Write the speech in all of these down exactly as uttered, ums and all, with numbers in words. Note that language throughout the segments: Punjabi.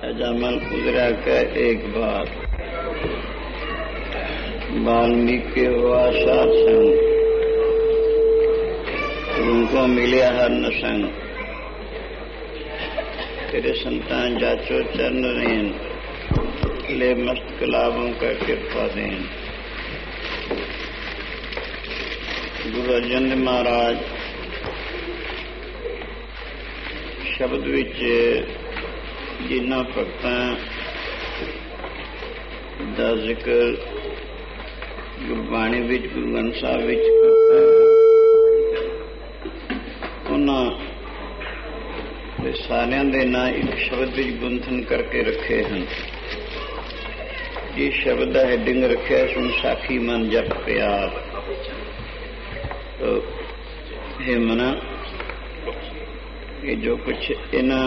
अजामल उजरा का एक बार वाल्मीकि हुआ सात संग, उनको मिले हर न संग। तेरे संतान जाचो चरण रेन, ले मस्त कलाबों का कृपा देन। गुरु अर्जन देव महाराज शब्द विच जिन्ना भगतां दा जिक्र गुरबाणी विच गुरु ग्रंथ साहिब विच उन्हां दे सारियां दे नां एक शब्द विच गुंथन करके रखे हैं। जिस शब्द का हेडिंग रखे सुन साखी मन जप प्यार। तो हे मना, ये जो कुछ इन्हां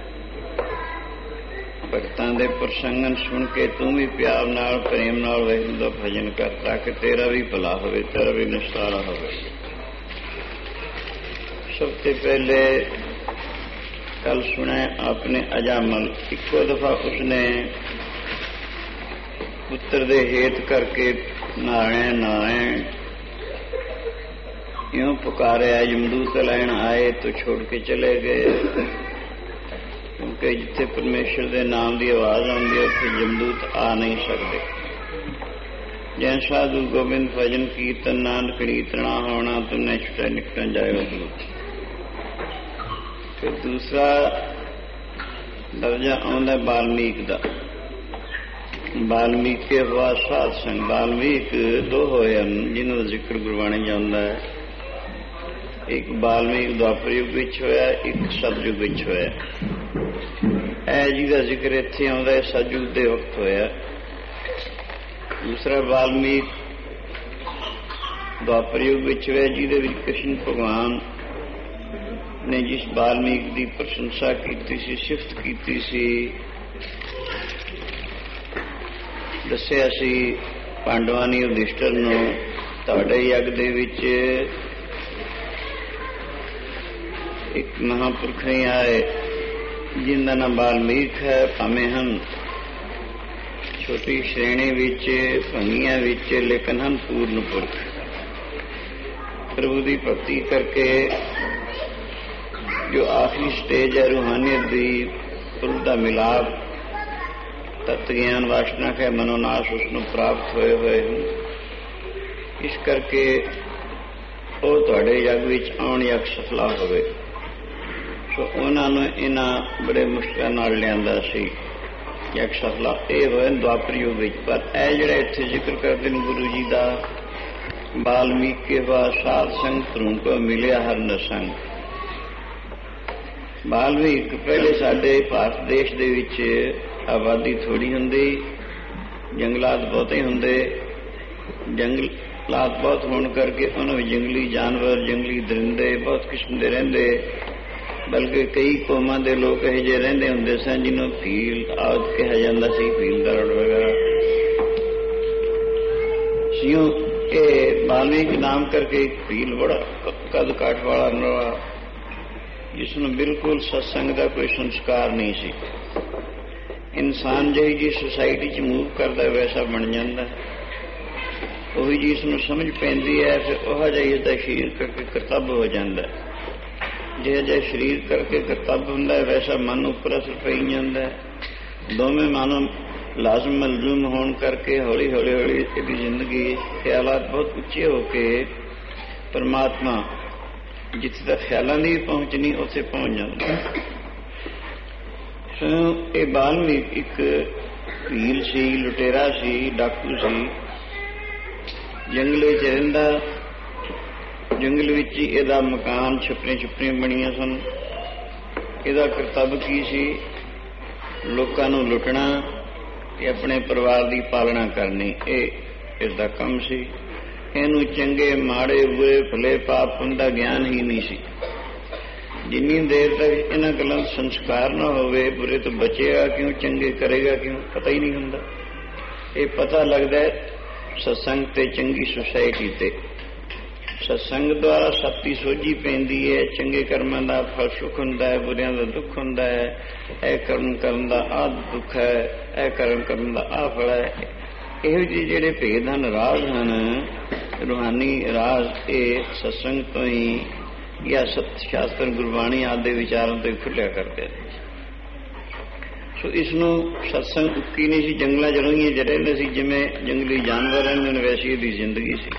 भगतां दे प्रसंगन सुन के तू भी प्यार नाल प्रेम नाल वाहिगुरू दा भजन कर, ताकि तेरा भी भला होवे, तेरा भी निस्तारा होवे। सबसे पहले कल सुने आपने अजामल, इको दफा उसने पुत्र दे हेत करके नारायण नारायण यूं पुकारे। यमदूत लैन आए तो छोड़ के चले गए, क्योंकि जिथे परमेश्वर के नाम की आवाज आती है उत्थे यमदूत आ नहीं सकते। जै साधु गोबिंद भजन कीर्तन नानक कीर्तना होना, तुमने छुटा निकल जाए दूत। फिर दूसरा दर्जा आंदा वाल्मीकि का। वाल्मीकि हुआ साध संग। वाल्मीकि दो होए जिन्हों का जिक्र गुरबाणी जाता है। एक वाल्मीकि द्वापर युग विच होया, एक सतयुग विच होया। ऐ जिहदा जिक्र इत्थे आउंदा है सतयुग दे वक्त होया। दूसरा वाल्मीकि द्वापर युग विच होया, जिहदे विच कृष्ण भगवान ने जिस वाल्मीकि की प्रशंसा की सी, सिफत की सी, दस्सिया सी पांडवां ने युधिष्ठिर नूं तुहाडे यज्ञ दे विच एक महापुरख नहीं आए जिनका नाम वाल्मीकि है। भावें हम छोटी श्रेणी विच भंगियां विच, लेकिन हम पूर्ण पुरख। प्रभु की भक्ति करके जो आखिरी स्टेज है रूहानियत की, प्रभु का मिलाप, तत्व ज्ञान वासना के मनोनाश उसनों प्राप्त होए हुए हैं। इस करके वो तुहाडे यज्ञ विच आउण यज्ञ सफला होवे। तो उन्होंने इन्हां बड़े मुश्किल नाल लियांदा सी यज्ञ सफला। ये होए द्वापर युग विच। पर ऐ जिहड़ा इत्थे जिक्र करदे ने गुरु जी का, वाल्मीकि वा साध संग, ध्रुव को मिलिया हर न संग। वाल्मीकि पहले साडे भारत देश दे विच आबादी थोड़ी हुंदी, जंगलात बहुते हुंदे। जंगलात बहुत होने करके उन्होंने जंगली जानवर, जंगली दरिंदे बहुत किस्म के रहिंदे। बल्कि कई कौमां दे लोग यह जे रहिंदे हुंदे सन जिन्हों भील आदि कहा जाता सी, भील दरड़ वगैरह सियों। ये वाल्मीकि नाम करके एक भील बड़ा कद काठ वाला नवा, जिसनों बिल्कुल सत्संग का कोई संस्कार नहीं सी। इंसान जी जी सोसाइटी च मूव करता वैसा बन जाता है। वही जिसनों समझ पैंदी है, फिर वह जिहा इसदा शरीर करके करतब हो जाता है। जिहा जिहा शरीर करके करतब हुंदा है, वैसा मन उपर असर पई जांदा है। दोवें मानो लाजम मलजूम होने करके हौली हौली हौली इसकी जिंदगी ख्यालात बहुत उच्चे होके परमात्मा जिथे तक ख्यालों की पहुंच नहीं उत्थे पहुंच जाता है। सो ये वाल्मीकि एक भील सी, लुटेरा सी, डाकू सी, जंगले च रहिंदा। जंगल विच ही इहदा मकान छपरियां छपरियां बणियां सन। इहदा करतब की सी? लोकां नूं लुटना ते अपने परिवार की पालना करनी, ये इसदा काम सी। इहनूं चंगे माड़े बुरे भले पाप हुंदा ज्ञान ही नहीं सी। जिन्नी देर तक इन्हां गल्लां संस्कार न होवे, बुरे तो बचेगा क्यों, चंगे करेगा क्यों, पता ही नहीं हुंदा। ये पता लगदा है सत्संग ते चंगी सोसाइटी ते। सत्संग द्वारा सत्ती सोझी पैंदी है, चंगे कर्मां दा फल सुख हुंदा है, बुरियां दा दुख हुंदा है, ऐ कर्म करन दा आ दुख है, ऐ कर्म करन दा आ फल है। ਇਹੋ ਜਿਹੇ ਜਿਹੜੇ ਭੇਦ ਹਨ, ਰਾਜ ਹਨ, ਰੂਹਾਨੀ ਰਾਜ, ਇਹ ਸਤਸੰਗ ਤੋਂ ਹੀ ਜਾਂ ਸਤ ਸ਼ਾਸਤਰ ਗੁਰਬਾਣੀ ਆਦਿ ਦੇ ਵਿਚਾਰਾਂ ਤੋਂ ਹੀ ਖੁੱਲਿਆ ਕਰਦੇ ਨੇ। ਸੋ ਇਸ ਨੂੰ ਸਤਸੰਗ ਉੱਕੀ ਨਹੀਂ ਸੀ, ਜੰਗਲਾਂ ਚ ਰਹੀਆਂ ਚ ਰਹਿੰਦੇ ਸੀ, ਜਿਵੇਂ ਜੰਗਲੀ ਜਾਨਵਰ ਰਹਿੰਦੇ ਨੇ ਵੈਸੀ ਇਹਦੀ ਜ਼ਿੰਦਗੀ ਸੀ।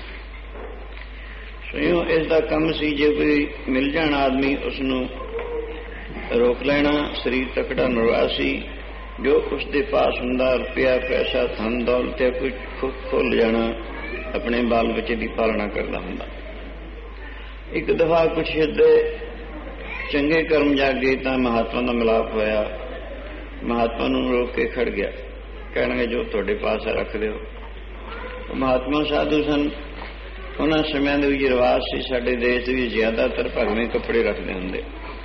ਸੋ ਇਉਂ ਇਸ ਦਾ ਕੰਮ ਸੀ, ਜੇ ਕੋਈ ਮਿਲ ਜਾਣ ਆਦਮੀ ਉਸਨੂੰ ਰੋਕ ਲੈਣਾ। ਸਰੀਰ ਤਕੜਾ ਨਰਵਾ ਸੀ, ਜੋ ਉਸਦੇ ਪਾਸ ਹੁੰਦਾ ਰੁਪਇਆ ਪੈਸਾ ਧਨ ਦੌਲਤ ਹੈ ਕੁਝ ਖੁੱਲ ਜਾਣਾ, ਆਪਣੇ ਬਾਲ ਬੱਚੇ ਦੀ ਪਾਲਣਾ ਕਰਦਾ ਹੁੰਦਾ। ਇੱਕ ਦਫਾ ਕੁਛ ਦੇ ਚੰਗੇ ਕਰਮ ਜਾਗੇ ਤਾਂ ਮਹਾਤਮਾ ਦਾ ਮਿਲਾਪ ਹੋਇਆ। ਮਹਾਤਮਾ ਨੂੰ ਰੋਕ ਕੇ ਖੜ ਗਿਆ, ਕਹਿਣਗੇ ਜੋ ਤੁਹਾਡੇ ਪਾਸ ਰੱਖ ਦਿਓ। ਮਹਾਤਮਾ ਸਾਧੂ ਸਨ, ਉਹਨਾਂ ਸਮਿਆਂ ਦੇ ਵਿੱਚ ਰਿਵਾਜ ਸੀ, ਸਾਡੇ ਦੇਸ਼ ਦੇ ਵਿੱਚ ਜ਼ਿਆਦਾਤਰ ਭਗਵੇਂ ਕੱਪੜੇ ਰੱਖਦੇ ਹੁੰਦੇ,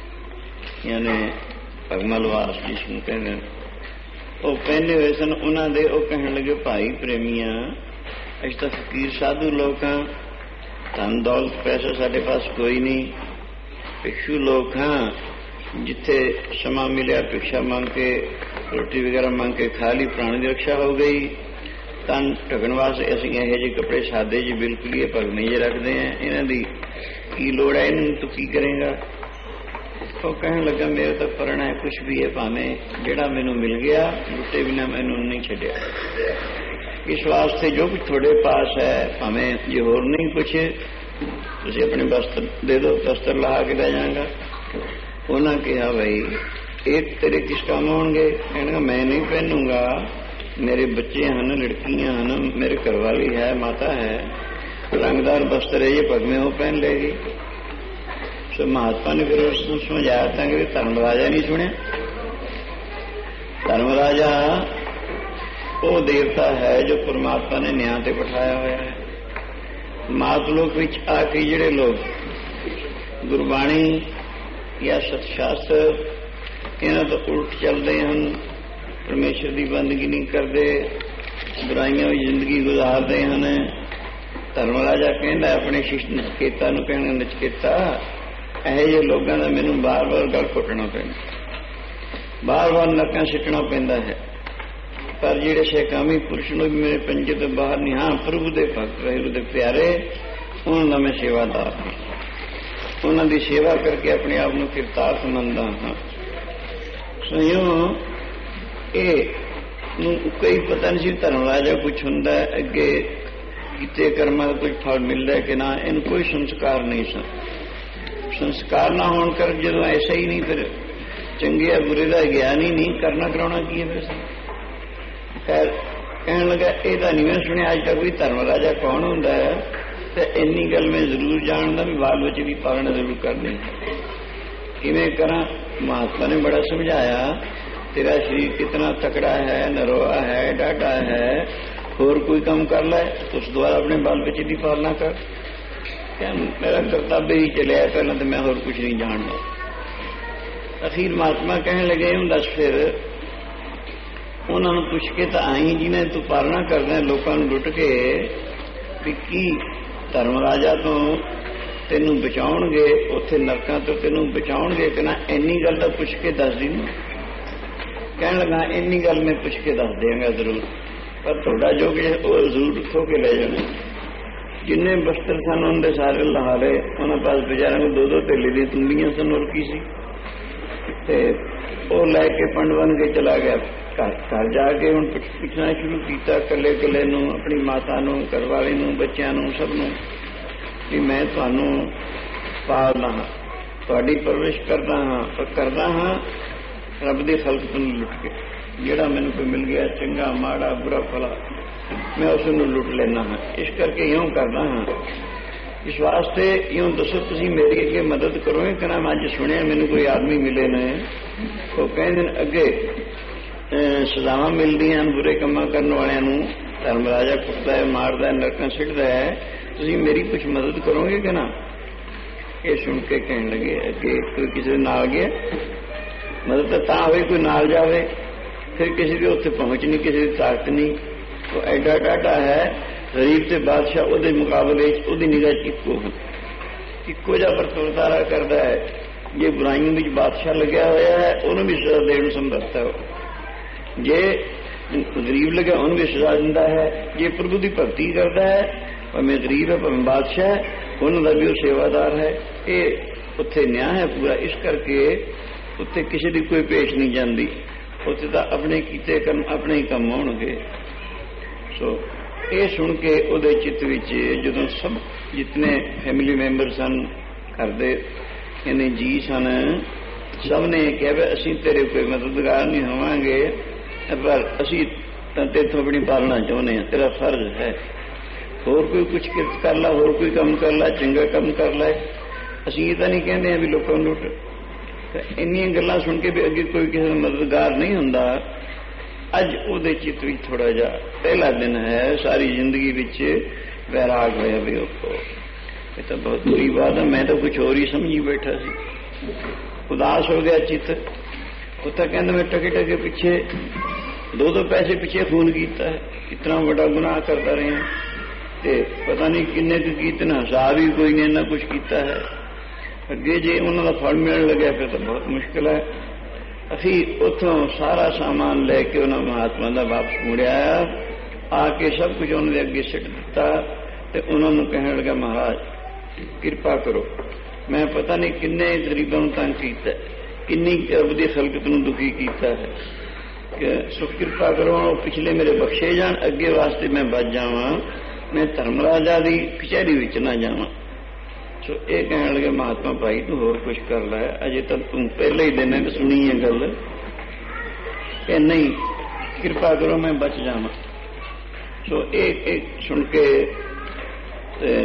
ਯਾਨੀ ਭਗਵਾਂ ਲਿਬਾਸ ਜਿਸਨੂੰ ਕਹਿੰਦੇ, ਉਹ ਪਹਿਨੇ ਹੋਏ ਸਨ ਉਹਨਾਂ ਦੇ। ਉਹ ਕਹਿਣ ਲੱਗੇ, ਭਾਈ ਪ੍ਰੇਮੀਆਂ, ਅਸੀਂ ਤਾਂ ਫਕੀਰ ਸਾਧੂ ਲੋਕ ਹਾਂ, ਧਨ ਦੌਲਤ ਪੈਸਾ ਸਾਡੇ ਪਾਸ ਕੋਈ ਨਹੀਂ, ਭਿਕਸ਼ੂ ਲੋਕ ਹਾਂ। ਜਿੱਥੇ ਸਮਾਂ ਮਿਲਿਆ ਭਿਕਸ਼ਾ ਮੰਗ ਕੇ, ਰੋਟੀ ਵਗੈਰਾ ਮੰਗ ਕੇ ਖਾ ਲਈ, ਪ੍ਰਾਣ ਦੀ ਰੱਖਿਆ ਹੋ ਗਈ। ਤਨ ਢਕਣ ਵਾਸਤੇ ਅਸੀਂ ਇਹੋ ਜਿਹੇ ਕੱਪੜੇ ਸਾਦੇ ਜਿਹੇ ਬਿਲਕੁਲ ਹੀ ਭਗਵੇਂ ਜਿਹੇ ਰੱਖਦੇ ਹਾਂ, ਇਹਨਾਂ ਦੀ ਕੀ ਲੋੜ ਹੈ, ਇਹਨੂੰ ਤੂੰ ਕੀ ਕਰੇਗਾ? ਉਹ ਕਹਿਣ ਲੱਗਾ, ਮੇਰਾ ਤਾਂ ਪਰਣਾ ਹੈ, ਕੁਛ ਵੀ ਹੈ, ਭਾਵੇਂ ਜਿਹੜਾ ਮੈਨੂੰ ਮਿਲ ਗਿਆ, ਲੁੱਟੇ ਬਿਨਾਂ ਮੈਨੂੰ ਨਹੀਂ ਛੱਡਿਆ। ਇਸ ਵਾਸਤੇ ਜੋ ਕੁਛ ਤੁਹਾਡੇ ਪਾਸ ਹੈ, ਭਾਵੇਂ ਜੇ ਹੋਰ ਨਹੀਂ ਕੁਛ, ਤੁਸੀਂ ਆਪਣੇ ਬਸਤਰ ਦੇ ਦਿਓ, ਬਸਤਰ ਲਾ ਕੇ ਲੈ ਜਾਵਾਂਗਾ। ਉਹਨਾਂ ਕਿਹਾ, ਬਈ ਇਹ ਤੇਰੇ ਕਿਸ ਕੰਮ ਆਉਣਗੇ? ਕਹਿਣਗਾ, ਮੈਂ ਨਹੀਂ ਪਹਿਨੂੰਗਾ, ਮੇਰੇ ਬੱਚੇ ਹਨ, ਲੜਕੀਆਂ ਹਨ, ਮੇਰੇ ਘਰਵਾਲੀ ਹੈ, ਮਾਤਾ ਹੈ, ਰੰਗਦਾਰ ਬਸਤਰ ਹੈ, ਇਹ ਭਗਵੇਂ ਉਹ ਪਹਿਨ ਲਏਗੀ। ਸੋ ਮਹਾਤਮਾ ਨੇ ਫਿਰ ਉਸ ਨੂੰ ਸਮਝਾਇਆ ਤਾਂ ਕਿ ਧਰਮ ਰਾਜਾ ਨਹੀਂ ਸੁਣਿਆ। ਧਰਮ ਰਾਜਾ ਉਹ ਦੇਵਤਾ ਹੈ ਜੋ ਪਰਮਾਤਮਾ ਨੇ ਨਿਆਂ ਤੇ ਬਿਠਾਇਆ ਹੋਇਆ ਹੈ। ਮਾਤ ਲੋਕ ਵਿੱਚ ਆ ਕੇ ਜਿਹੜੇ ਲੋਕ ਗੁਰਬਾਣੀ ਜਾਂ ਸਤ ਸ਼ਾਸਤਰ ਇਹਨਾਂ ਤੋਂ ਉਲਟ ਚੱਲਦੇ ਹਨ, ਪਰਮੇਸ਼ਰ ਦੀ ਬੰਦਗੀ ਨਹੀਂ ਕਰਦੇ, ਬੁਰਾਈਆਂ ਵਿੱਚ ਜ਼ਿੰਦਗੀ ਗੁਜ਼ਾਰਦੇ ਹਨ। ਧਰਮ ਰਾਜਾ ਕਹਿੰਦਾ ਆਪਣੇ ਸ਼ਿਸ਼ ਨਚਕੇਤਾ ਨੂੰ, ਕਹਿਣਾ, ਨਚਕੇਤਾ ਇਹੋ ਜਿਹੇ ਲੋਕਾਂ ਦਾ ਮੈਨੂੰ ਬਾਰ ਬਾਰ ਗਲ ਘੁੱਟਣਾ ਪੈਂਦਾ, ਬਾਰ ਬਾਰ ਨੱਕਾਂ ਸਿੱਟਣਾ ਪੈਂਦਾ ਹੈ, ਪਰ ਜਿਹੜੇ ਸ਼ੈਕਾਮੀ ਪੁਰਸ਼ ਨੂੰ ਵੀ ਮੇਰੇ ਪੰਜੇ ਤੋਂ ਬਾਹਰ ਨਹੀਂ। ਹਾਂ, ਪ੍ਰਭੂ ਦੇ ਭਗਤ, ਵਾਹਿਗੁਰੂ ਦੇ ਪਿਆਰੇ, ਉਹਨਾਂ ਦਾ ਮੈਂ ਸੇਵਾਦਾਰ ਹਾਂ, ਉਹਨਾਂ ਦੀ ਸੇਵਾ ਕਰਕੇ ਆਪਣੇ ਆਪ ਨੂੰ ਕਿਰਤਾਰਥ ਮੰਨਦਾ ਹਾਂ। ਸੋ ਇਉਂ ਇਹ ਨੂੰ ਕਈ ਪਤਾ ਨਹੀਂ ਸੀ ਧਰਮ ਰਾਜਾ ਕੁਛ ਹੁੰਦਾ, ਅੱਗੇ ਕੀਤੇ ਕਰਮਾਂ ਦਾ ਕੁਝ ਫਲ ਮਿਲਦਾ ਕਿ ਨਾ, ਇਹਨੂੰ ਕੋਈ ਸੰਸਕਾਰ ਨਹੀਂ ਸਨ। ਸੰਸਕਾਰ ਨਾ ਹੋਣ ਕਰ ਜਦੋਂ ਐਸਾ ਹੀ ਨਹੀਂ, ਫਿਰ ਚੰਗੇ ਆ ਬੁਰੇ ਦਾ ਗਿਆਨ ਹੀ ਨਹੀਂ, ਕਰਨਾ ਕਰਾਉਣਾ ਕੀ ਹੈ? ਵੈਸੇ ਖੈਰ ਕਹਿਣ ਲੱਗਾ, ਇਹਦਾ ਨਹੀਂ ਮੈਂ ਸੁਣਿਆ ਅੱਜ ਤੱਕ ਵੀ ਧਰਮ ਰਾਜਾ ਕੌਣ ਹੁੰਦਾ ਹੈ, ਤੇ ਇੰਨੀ ਗੱਲ ਮੈਂ ਜ਼ਰੂਰ ਜਾਣਦਾ ਵੀ ਬਾਲ ਬੱਚੇ ਦੀ ਪਾਲਣਾ ਜ਼ਰੂਰ ਕਰਨੀ। ਕਿਵੇਂ ਕਰਾਂ? ਮਹਾਤਮਾ ਨੇ ਬੜਾ ਸਮਝਾਇਆ, ਤੇਰਾ ਸਰੀਰ ਕਿਤਨਾ ਤਕੜਾ ਹੈ, ਨਰੋਆ ਹੈ, ਡਾਢਾ ਹੈ, ਹੋਰ ਕੋਈ ਕੰਮ ਕਰ ਲੈ, ਉਸ ਦੁਆਰਾ ਆਪਣੇ ਬਾਲ ਬੱਚੇ ਦੀ ਪਾਲਣਾ ਕਰ। ਮੇਰਾ ਕਰਤੱਵ ਹੀ ਚੱਲਿਆ, ਪਹਿਲਾਂ ਤਾਂ ਮੈਂ ਹੋਰ ਕੁਛ ਨਹੀਂ ਜਾਣਦਾ। ਅਖੀਰ ਮਹਾਤਮਾ ਕਹਿਣ ਲੱਗੇ, ਹੁਣ ਦੱਸ ਫਿਰ ਉਹਨਾਂ ਨੂੰ ਪੁੱਛ ਕੇ ਤਾਂ ਆਈ, ਜਿਹਨੇ ਤੂੰ ਪਾਲਣਾ ਕਰਦਾ ਲੋਕਾਂ ਨੂੰ ਲੁੱਟ ਕੇ, ਵੀ ਕੀ ਧਰਮ ਰਾਜਾ ਤੋਂ ਤੈਨੂੰ ਬਚਾਉਣਗੇ, ਉੱਥੇ ਨਰਕਾਂ ਤੋਂ ਤੈਨੂੰ ਬਚਾਉਣਗੇ ਕਿ ਨਾ? ਇੰਨੀ ਗੱਲ ਤਾਂ ਪੁੱਛ ਕੇ ਦੱਸ ਦੀ ਨਾ। ਕਹਿਣ ਲੱਗਾ, ਇੰਨੀ ਗੱਲ ਮੈਂ ਪੁੱਛ ਕੇ ਦੱਸ ਦਿਆਂਗਾ ਜ਼ਰੂਰ, ਪਰ ਤੁਹਾਡਾ ਜੋ ਕਿ ਉਹ ਜ਼ਰੂਰ ਖੋ ਕੇ ਲੈ ਜਾਣਾ। ਜਿੰਨੇ ਬਸਤਰ ਸਨ ਉਹਨਾਂ ਦੇ ਸਾਰੇ ਲਹਾਰੇ, ਉਹਨਾਂ ਪਾਸ ਵਿਚਾਰਿਆਂ ਨੂੰ ਦੋ ਦੋ ਢੇਲੇ ਦੀਆਂ ਤੁੰਬੀਆਂ ਸਨ, ਹੋਰ ਕੀ ਸੀ। ਤੇ ਉਹ ਲੈ ਕੇ ਪੰਡ ਬਣ ਕੇ ਚਲਾ ਗਿਆ ਘਰ। ਘਰ ਜਾ ਕੇ ਹੁਣ ਪੁੱਛਣਾ ਸ਼ੁਰੂ ਕੀਤਾ, ਇਕੱਲੇ ਇਕੱਲੇ ਨੂੰ, ਆਪਣੀ ਮਾਤਾ ਨੂੰ, ਘਰਵਾਲੀ ਨੂੰ, ਬੱਚਿਆਂ ਨੂੰ, ਸਭ ਨੂੰ, ਵੀ ਮੈਂ ਤੁਹਾਨੂੰ ਪਾਲਦਾ ਹਾਂ, ਤੁਹਾਡੀ ਪਰਵਰਿਸ਼ ਕਰਦਾ ਹਾਂ, ਪਰ ਕਰਦਾ ਹਾਂ ਰੱਬ ਦੇ ਖਲਕ ਤੋਂ ਲੁੱਟ ਕੇ। ਜਿਹੜਾ ਮੈਨੂੰ ਕੋਈ ਮਿਲ ਗਿਆ, ਚੰਗਾ ਮਾੜਾ ਬੁਰਾ ਭਲਾ, ਮੈਂ ਉਸ ਨੂੰ ਲੁੱਟ ਲੈਣਾ ਹਾਂ। ਇਸ ਕਰਕੇ ਇਉਂ ਕਰਦਾ ਹਾਂ। ਇਸ ਵਾਸਤੇ ਇਉਂ ਦੱਸੋ, ਤੁਸੀਂ ਮੇਰੀ ਅੱਗੇ ਮਦਦ ਕਰੋਗੇ ਕਿ ਨਾ? ਮੈਂ ਅੱਜ ਸੁਣਿਆ ਮੈਨੂੰ ਕੋਈ ਆਦਮੀ ਮਿਲੇ ਨੇ, ਉਹ ਕਹਿੰਦੇ ਨੇ ਅੱਗੇ ਸਜ਼ਾਵਾਂ ਮਿਲਦੀਆਂ ਹਨ ਬੁਰੇ ਕੰਮਾਂ ਕਰਨ ਵਾਲਿਆਂ ਨੂੰ, ਧਰਮ ਰਾਜਾ ਕੁੱਟਦਾ ਹੈ, ਮਾਰਦਾ ਹੈ, ਨਰਕਾਂ ਸਿੱਟਦਾ ਹੈ, ਤੁਸੀਂ ਮੇਰੀ ਕੁਛ ਮਦਦ ਕਰੋਗੇ ਕਿ ਨਾ? ਇਹ ਸੁਣ ਕੇ ਕਹਿਣ ਲੱਗੇ, ਅੱਗੇ ਕੋਈ ਕਿਸੇ ਦੇ ਨਾਲ ਗਿਆ, ਮਦਦ ਤਾਂ ਹੋਵੇ ਕੋਈ ਨਾਲ ਜਾਵੇ, ਫਿਰ ਕਿਸੇ ਦੀ ਉੱਥੇ ਪਹੁੰਚ ਨਹੀਂ, ਕਿਸੇ ਦੀ ਤਾਕਤ ਨਹੀਂ। ਉਹ ਐਡਾ ਡਾਢਾ ਹੈ, ਗਰੀਬ ਤੇ ਬਾਦਸ਼ਾਹ ਉਹਦੇ ਮੁਕਾਬਲੇ 'ਚ ਉਹਦੀ ਨਿਗਾਹ 'ਚ ਇੱਕੋ ਹਨ। ਇੱਕੋ ਜਿਹਾ ਵਰਤਾਰਾ ਕਰਦਾ ਹੈ। ਜੇ ਬੁਰਾਈਆਂ ਵਿੱਚ ਬਾਦਸ਼ਾਹ ਲੱਗਿਆ ਹੋਇਆ ਹੈ ਉਹਨੂੰ ਵੀ ਸਜ਼ਾ ਦੇਣ ਸਮਰੱਥ ਹੈ। ਜੇ ਗਰੀਬ ਲੱਗਿਆ ਉਹਨੂੰ ਵੀ ਸਜ਼ਾ ਦਿੰਦਾ ਹੈ। ਜੇ ਪ੍ਰਭੂ ਦੀ ਭਗਤੀ ਕਰਦਾ ਹੈ, ਭਾਵੇਂ ਗਰੀਬ ਹੈ ਭਾਵੇਂ ਬਾਦਸ਼ਾਹ ਹੈ, ਉਹਨਾਂ ਦਾ ਵੀ ਉਹ ਸੇਵਾਦਾਰ ਹੈ। ਇਹ ਉੱਥੇ ਨਿਆਂ ਹੈ ਪੂਰਾ। ਇਸ ਕਰਕੇ ਉੱਥੇ ਕਿਸੇ ਦੀ ਕੋਈ ਪੇਸ਼ ਨਹੀਂ ਜਾਂਦੀ। ਉੱਥੇ ਤਾਂ ਆਪਣੇ ਕੀਤੇ ਕੰਮ ਆਪਣੇ ਹੀ ਕੰਮ ਹੋਣਗੇ। ਸੋ ਇਹ ਸੁਣ ਕੇ ਉਹਦੇ ਚਿੱਤ ਵਿੱਚ ਜਦੋਂ ਸਭ ਜਿਤਨੇ ਫੈਮਿਲੀ ਮੈਂਬਰ ਸਨ, ਘਰ ਦੇ ਇਹਨੇ ਜੀ ਸਨ, ਸਭ ਨੇ ਕਿਹਾ ਵੀ ਅਸੀਂ ਤੇਰੇ ਕੋਈ ਮਦਦਗਾਰ ਨਹੀਂ ਹੋਵਾਂਗੇ, ਪਰ ਅਸੀਂ ਤਾਂ ਤੇਥੋਂ ਆਪਣੀ ਪਾਲਣਾ ਚਾਹੁੰਦੇ ਹਾਂ, ਤੇਰਾ ਫਰਜ਼ ਹੈ। ਹੋਰ ਕੋਈ ਕੁਛ ਕਿਰਤ ਕਰ ਲਾ, ਹੋਰ ਕੋਈ ਕੰਮ ਕਰ ਲਾ, ਚੰਗਾ ਕੰਮ ਕਰ ਲੈ, ਅਸੀਂ ਇਹ ਤਾਂ ਨਹੀਂ ਕਹਿੰਦੇ ਹਾਂ ਵੀ ਲੋਕਾਂ ਨੂੰ ਲੁੱਟ। ਇੰਨੀਆਂ ਗੱਲਾਂ ਸੁਣ ਕੇ ਵੀ ਅੱਗੇ ਕੋਈ ਕਿਸੇ ਦਾ ਮਦਦਗਾਰ ਨਹੀਂ ਹੁੰਦਾ। ਅੱਜ ਉਹਦੇ ਚਿੱਤ ਵਿੱਚ ਥੋੜਾ ਜਿਹਾ ਪਹਿਲਾ ਦਿਨ ਹੈ, ਸਾਰੀ ਜ਼ਿੰਦਗੀ ਵਿੱਚ ਵੈਰਾਗ ਹੋਇਆ ਵੀ ਉਹ ਇਹ ਤਾਂ ਬਹੁਤ ਬੁਰੀ ਬਾਤ ਹੈ। ਮੈਂ ਤਾਂ ਕੁਛ ਹੋਰ ਹੀ ਸਮਝੀ ਬੈਠਾ ਸੀ, ਉਦਾਸ ਹੋ ਗਿਆ ਚਿੱਤ। ਉਹ ਤਾਂ ਕਹਿੰਦਾ ਮੈਂ ਟਕੇ ਟਕੇ ਪਿੱਛੇ ਦੋ ਦੋ ਪੈਸੇ ਪਿੱਛੇ ਖੂਨ ਕੀਤਾ ਹੈ, ਇਤਨਾ ਵੱਡਾ ਗੁਨਾਹ ਕਰਦਾ ਰਿਹਾ ਤੇ ਪਤਾ ਨਹੀਂ ਕਿੰਨੇ ਕੁ ਕੀਤੇ ਨਾ, ਹਿਸਾਬ ਹੀ ਕੋਈ ਨਹੀਂ, ਇੰਨਾ ਕੁਛ ਕੀਤਾ ਹੈ। ਅੱਗੇ ਜੇ ਉਹਨਾਂ ਦਾ ਫਲ ਮਿਲਣ ਲੱਗਿਆ ਫਿਰ ਤਾਂ ਬਹੁਤ ਮੁਸ਼ਕਿਲ ਹੈ। ਅਸੀਂ ਉੱਥੋਂ ਸਾਰਾ ਸਾਮਾਨ ਲੈ ਕੇ ਉਹਨਾਂ ਮਹਾਤਮਾ ਦਾ ਵਾਪਸ ਮੁੜਿਆ, ਆ ਕੇ ਸਭ ਕੁਝ ਉਹਨਾਂ ਦੇ ਅੱਗੇ ਸਿੱਟ ਦਿੱਤਾ ਤੇ ਉਹਨਾਂ ਨੂੰ ਕਹਿਣ ਲੱਗਾ, ਮਹਾਰਾਜ ਕਿਰਪਾ ਕਰੋ, ਮੈਂ ਪਤਾ ਨਹੀਂ ਕਿੰਨੇ ਗਰੀਬਾਂ ਨੂੰ ਤੰਗ ਕੀਤਾ, ਕਿੰਨੀ ਰੱਬ ਦੀ ਖਲਕਤ ਨੂੰ ਦੁਖੀ ਕੀਤਾ ਹੈ, ਕਿ ਸੋ ਕਿਰਪਾ ਕਰੋ ਉਹ ਪਿਛਲੇ ਮੇਰੇ ਬਖਸ਼ੇ ਜਾਣ, ਅੱਗੇ ਵਾਸਤੇ ਮੈਂ ਬਚ ਜਾਵਾਂ, ਮੈਂ ਧਰਮ ਰਾਜਾ ਦੀ ਕਚਹਿਰੀ ਵਿੱਚ ਨਾ ਜਾਵਾਂ। ਸੋ ਇਹ ਕਹਿਣ ਲੱਗੇ, ਮਹਾਤਮਾ ਭਾਈ ਤੂੰ ਹੋਰ ਕੁਛ ਕਰ ਲੈ, ਅਜੇ ਤਾਂ ਤੂੰ ਪਹਿਲੇ ਹੀ ਦਿਨ ਹੈ ਸੁਣੀ ਹੈ ਗੱਲ, ਕਿ ਨਹੀਂ ਕਿਰਪਾ ਕਰੋ ਮੈਂ ਬਚ ਜਾਵਾਂ। ਸੋ ਇਹ ਇਹ ਸੁਣ ਕੇ ਤੇ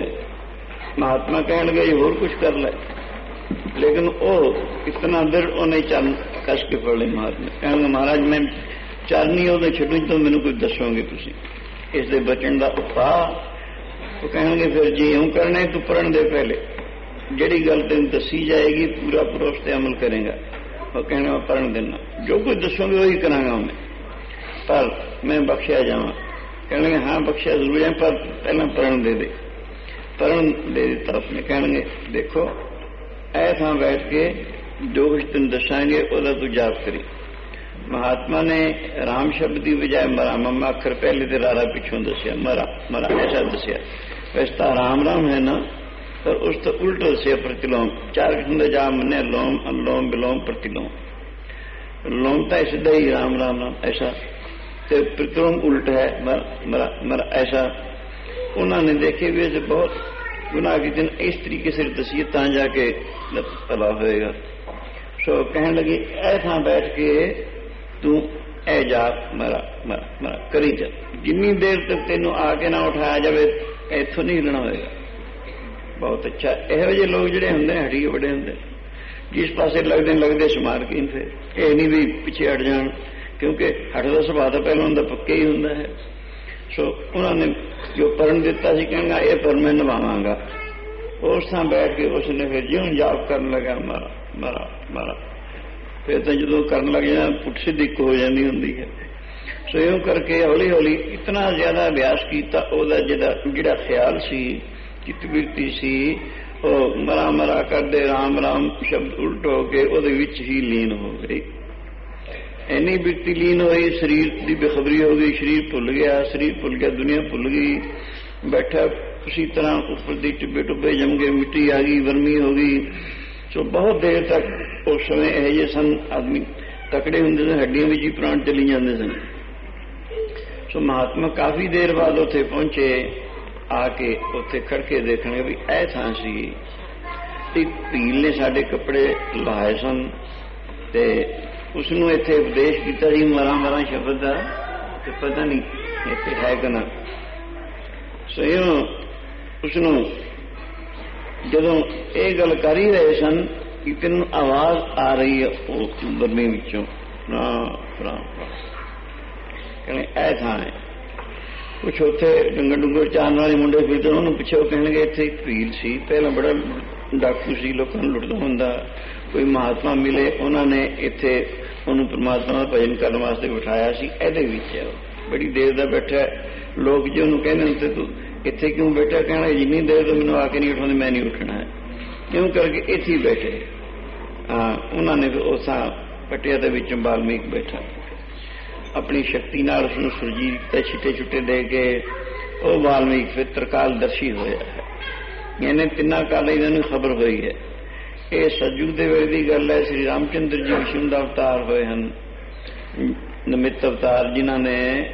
ਮਹਾਤਮਾ ਕਹਿਣ ਲੱਗੇ ਹੋਰ ਕੁਛ ਕਰ ਲੈ, ਲੇਕਿਨ ਉਹ ਇਤਨਾ ਦਰ ਉਹਨੇ ਚਰਨ ਕਸ ਕੇ ਫੜ ਲਈ। ਮਹਾਤਮਾ ਕਹਿਣਗੇ, ਮਹਾਰਾਜ ਮੈਂ ਚਰਨੀ ਉਹਦੇ ਛੱਡੂ ਤਾਂ ਮੈਨੂੰ ਕੁਝ ਦੱਸੋਗੇ ਤੁਸੀਂ ਇਸ ਦੇ ਬਚਣ ਦਾ ਉਪਾਅ। ਉਹ ਕਹਿਣਗੇ ਫਿਰ ਜੀ ਇਉਂ ਕਰਨਾ, ਤੂੰ ਪੜ੍ਹਨ ਦੇ ਪਹਿਲੇ ਜਿਹੜੀ ਗੱਲ ਤੈਨੂੰ ਦੱਸੀ ਜਾਏਗੀ ਪੂਰਾ ਪੂਰਾ ਉਸ ਤੇ ਅਮਲ ਕਰੇਗਾ। ਉਹ ਕਹਿਣਾ ਮੈਂ ਪੜ੍ਹਨ ਦੇਣਾ, ਜੋ ਕੁਝ ਦੱਸੋਗੇ ਉਹੀ ਕਰਾਂਗਾ ਮੈਂ, ਪਰ ਮੈਂ ਬਖਸ਼ਿਆ ਜਾਵਾਂ। ਕਹਿਣਗੇ ਹਾਂ ਬਖਸ਼ਿਆ ਜ਼ਰੂਰ ਹੈ, ਪਰ ਪਹਿਲਾਂ ਪੜ੍ਹਨ ਦੇ ਦੇ। ਪੜ੍ਹਨ ਦੇ ਦਿੱਤਾ ਉਸਨੇ। ਕਹਿਣਗੇ ਦੇਖੋ ਐ ਥਾਂ ਬੈਠ ਕੇ ਜੋ ਕੁਝ ਤੈਨੂੰ ਦੱਸਾਂਗੇ ਉਹਦਾ ਤੂੰ ਜਾਪ ਕਰੀ। ਮਹਾਤਮਾ ਨੇ ਰਾਮ ਸ਼ਬਦ ਦੀ ਬਜਾਏ ਮਰਾ ਮਮਾ ਅੱਖਰ ਪਹਿਲੇ ਤੇ ਰਾਰਾ ਪਿੱਛੋਂ ਦੱਸਿਆ, ਮਰਾ ਮਰਾ ਐਸਾ ਦੱਸਿਆ। ਵੈਸੇ ਤਾਂ ਰਾਮ ਰਾਮ ਹੈ ਨਾ, ਪਰ ਉਸ ਤੋਂ ਉਲਟ ਦੱਸਿਆ ਪ੍ਰਤੀਲੋਮ। ਚਾਰ ਕਿਸਮ ਦੇ ਜਾਪ ਮੰਨੇ, ਲੋਮ ਅਨਲੋਮ ਵਿਲੋਮ ਪ੍ਰਤੀਲੋਮ। ਲੋਮ ਤਾਂ ਸਿੱਧਾ ਹੀ ਰਾਮ ਰਾਮ ਰਾਮ ਐਸਾ, ਤੇ ਪ੍ਰਤੀਲੋਮ ਉਲਟ ਹੈ ਮਰਾ ਮਰਾ ਐਸਾ। ਉਹਨਾਂ ਨੇ ਦੇਖੇ ਵੀ ਇਹ ਬਹੁਤ ਗੁਨਾਹ ਕੀਤੇ ਨੇ, ਇਸ ਤਰੀਕੇ ਸਿਰ ਦਸੀਏ ਤਾਂ ਜਾ ਕੇ ਭਲਾ ਹੋਏਗਾ। ਸੋ ਕਹਿਣ ਲੱਗੇ ਇਹ ਥਾਂ ਬੈਠ ਕੇ ਤੂੰ ਇਹ ਜਾਪ ਮਰਾ ਮਰਾ ਮਰਾ ਕਰੀ ਜਾ, ਜਿੰਨੀ ਦੇਰ ਤੱਕ ਤੈਨੂੰ ਆ ਕੇ ਨਾ ਉਠਾਇਆ ਜਾਵੇ ਇੱਥੋਂ ਨਹੀਂ ਹਿੱਲਣਾ ਹੋਏਗਾ। ਬਹੁਤ ਅੱਛਾ। ਇਹੋ ਜਿਹੇ ਲੋਕ ਜਿਹੜੇ ਹੁੰਦੇ ਨੇ ਹੱਡੀਏ ਵੱਡੇ ਹੁੰਦੇ, ਜਿਸ ਪਾਸੇ ਲੱਗਦੇ ਲੱਗਦੇ ਸਮਾਰਕੀਨ, ਫਿਰ ਇਹ ਨਹੀਂ ਵੀ ਪਿੱਛੇ ਹਟ ਜਾਣ, ਕਿਉਂਕਿ ਹੱਟ ਦਾ ਸੁਭਾਅ ਤਾਂ ਪਹਿਲਾਂ ਹੁੰਦਾ ਪੱਕੇ ਹੀ ਹੁੰਦਾ ਹੈ। ਸੋ ਉਹਨਾਂ ਨੇ ਜੋ ਪੜ੍ਹਨ ਦਿੱਤਾ ਸੀ, ਕਹਿੰਗਾ ਇਹ ਪਰ ਮੈਂ ਨਿਭਾਵਾਂਗਾ। ਉਸ ਥਾਂ ਬੈਠ ਕੇ ਉਸਨੇ ਫਿਰ ਜਿਉਂ ਜਾਪ ਕਰਨ ਲੱਗਾ ਮਾਰਾ ਮਾਰਾ ਮਾਰਾ, ਫਿਰ ਤਾਂ ਜਦੋਂ ਕਰਨ ਲੱਗ ਜਾਣਾ ਪੁੱਠ ਸਿੱਧ ਇੱਕ ਹੋ ਜਾਂਦੀ ਹੁੰਦੀ ਹੈ। ਸੋ ਇਉਂ ਕਰਕੇ ਹੌਲੀ ਹੌਲੀ ਇਤਨਾ ਜ਼ਿਆਦਾ ਅਭਿਆਸ ਕੀਤਾ, ਉਹਦਾ ਜਿਹੜਾ ਜਿਹੜਾ ਖਿਆਲ ਸੀ, ਚਿੱਤ ਬਿਰਤੀ ਸੀ, ਉਹ ਮਰਾ ਮਰਾ ਕਰਦੇ ਰਾਮ ਰਾਮ ਸ਼ਬਦ ਉਲਟ ਹੋ ਕੇ ਉਹਦੇ ਵਿੱਚ ਹੀ ਲੀਨ ਹੋ ਗਈ। ਇੰਨੀ ਬਿਰਤੀ ਲੀਨ ਹੋਈ, ਸਰੀਰ ਦੀ ਬੇਖਬਰੀ ਹੋ ਗਈ, ਸਰੀਰ ਭੁੱਲ ਗਿਆ, ਸਰੀਰ ਭੁੱਲ ਗਿਆ, ਦੁਨੀਆ ਭੁੱਲ ਗਈ। ਬੈਠਾ ਉਸੀ ਤਰ੍ਹਾਂ ਉੱਪਰ ਦੀ ਟਿੱਬੇ ਟੁੱਬੇ ਜੰਮ ਗਏ, ਮਿੱਟੀ ਆ ਗਈ, ਵਰਮੀ ਹੋ ਗਈ। ਸੋ ਬਹੁਤ ਦੇਰ ਤੱਕ ਉਸ ਸਮੇਂ ਇਹੋ ਜਿਹੇ ਸਨ, ਆਦਮੀ ਤਕੜੇ ਹੁੰਦੇ ਸਨ, ਹੱਡੀਆਂ ਵਿੱਚ ਹੀ ਪ੍ਰਾਣ ਚਲੀ ਜਾਂਦੇ ਸਨ। ਸੋ ਮਹਾਤਮਾ ਕਾਫੀ ਦੇਰ ਬਾਅਦ ਉੱਥੇ ਪਹੁੰਚੇ, ਆ ਕੇ ਉੱਥੇ ਖੜ ਕੇ ਦੇਖਣਗੇ ਵੀ ਇਹ ਥਾਂ ਸੀ। ਇੱਕ ਭੀਲ ਨੇ ਸਾਡੇ ਕੱਪੜੇ ਲਾਏ ਸਨ ਤੇ ਉਸਨੂੰ ਇੱਥੇ ਉਪਦੇਸ਼ ਕੀਤਾ ਸੀ ਮਰਾਂ ਮਰਾਂ ਸ਼ਬਦ ਦਾ, ਤੇ ਪਤਾ ਨਹੀਂ ਇੱਥੇ ਹੈ ਕਿ ਨਾ। ਸੋ ਇਉਂ ਉਸਨੂੰ ਜਦੋਂ ਇਹ ਗੱਲ ਕਰ ਹੀ ਰਹੇ ਸਨ ਕਿ ਤੈਨੂੰ ਆਵਾਜ਼ ਆ ਰਹੀ ਹੈ ਉਹ ਬਰਮੀ ਵਿੱਚੋਂ, ਰਾਮ ਰਾਮ ਕਹਿੰਦੇ ਇਹ ਥਾਂ ਹੈ। ਕੁਛ ਉੱਥੇ ਡੰਗਰ ਡੁੰਗਰ ਚਾਰਨ ਵਾਲੇ ਮੁੰਡੇ ਫਿਰਦੇ, ਉਹਨੂੰ ਪੁੱਛਿਆ, ਉਹ ਕਹਿਣਗੇ ਇੱਥੇ ਇੱਕ ਭੀਲ ਸੀ, ਪਹਿਲਾਂ ਬੜਾ ਡਾਕੂ ਸੀ, ਲੋਕਾਂ ਨੂੰ ਲੁੱਟਦਾ ਹੁੰਦਾ। ਕੋਈ ਮਹਾਤਮਾ ਮਿਲੇ, ਉਹਨਾਂ ਨੇ ਇੱਥੇ ਉਹਨੂੰ ਪਰਮਾਤਮਾ ਦਾ ਭਜਨ ਕਰਨ ਵਾਸਤੇ ਬਿਠਾਇਆ ਸੀ। ਇਹਦੇ ਵਿੱਚ ਬੜੀ ਦੇਰ ਦਾ ਬੈਠਾ, ਲੋਕ ਜੇ ਉਹਨੂੰ ਕਹਿੰਦੇ ਹੁੰਦੇ ਤੂੰ ਇੱਥੇ ਕਿਉਂ ਬੈਠਾ, ਕਹਿਣਾ ਜਿੰਨੀ ਦੇਰ ਤੋਂ ਮੈਨੂੰ ਆ ਕੇ ਨਹੀਂ ਉਠਾਉਂਦੇ ਮੈਂ ਨਹੀਂ ਉੱਠਣਾ ਹੈ। ਇਉਂ ਕਰਕੇ ਇੱਥੇ ਹੀ ਬੈਠੇ। ਹਾਂ, ਉਹਨਾਂ ਨੇ ਉਸ ਥਾਂ ਪੱਟਿਆ ਦੇ ਵਿੱਚੋਂ ਵਾਲਮੀਕ ਬੈਠਾ, ਆਪਣੀ ਸ਼ਕਤੀ ਨਾਲ ਉਸਨੂੰ ਸੁਰਜੀਤ ਤੇ ਛਿੱਟੇ ਛੁੱਟੇ ਦੇ ਕੇ ਉਹ ਵਾਲਮੀਕ ਫਿਰ ਤ੍ਰਿਕਾਲਦਰਸ਼ੀ ਹੋਇਆ ਹੈ। ਇਹਨੇ ਤਿੰਨਾਂ ਕਾਲਾਂ ਇਹਨਾਂ ਨੂੰ ਖਬਰ ਹੋਈ ਹੈ। ਇਹ ਸਤਯੁਗ ਦੇ ਵੇਲੇ ਦੀ ਗੱਲ ਹੈ। ਸ੍ਰੀ ਰਾਮਚੰਦਰ ਜੀ ਵਿਸ਼ਨੂੰ ਦਾ ਅਵਤਾਰ ਹੋਏ ਹਨ, ਨਿਮਿਤ ਅਵਤਾਰ, ਜਿਨ੍ਹਾਂ ਨੇ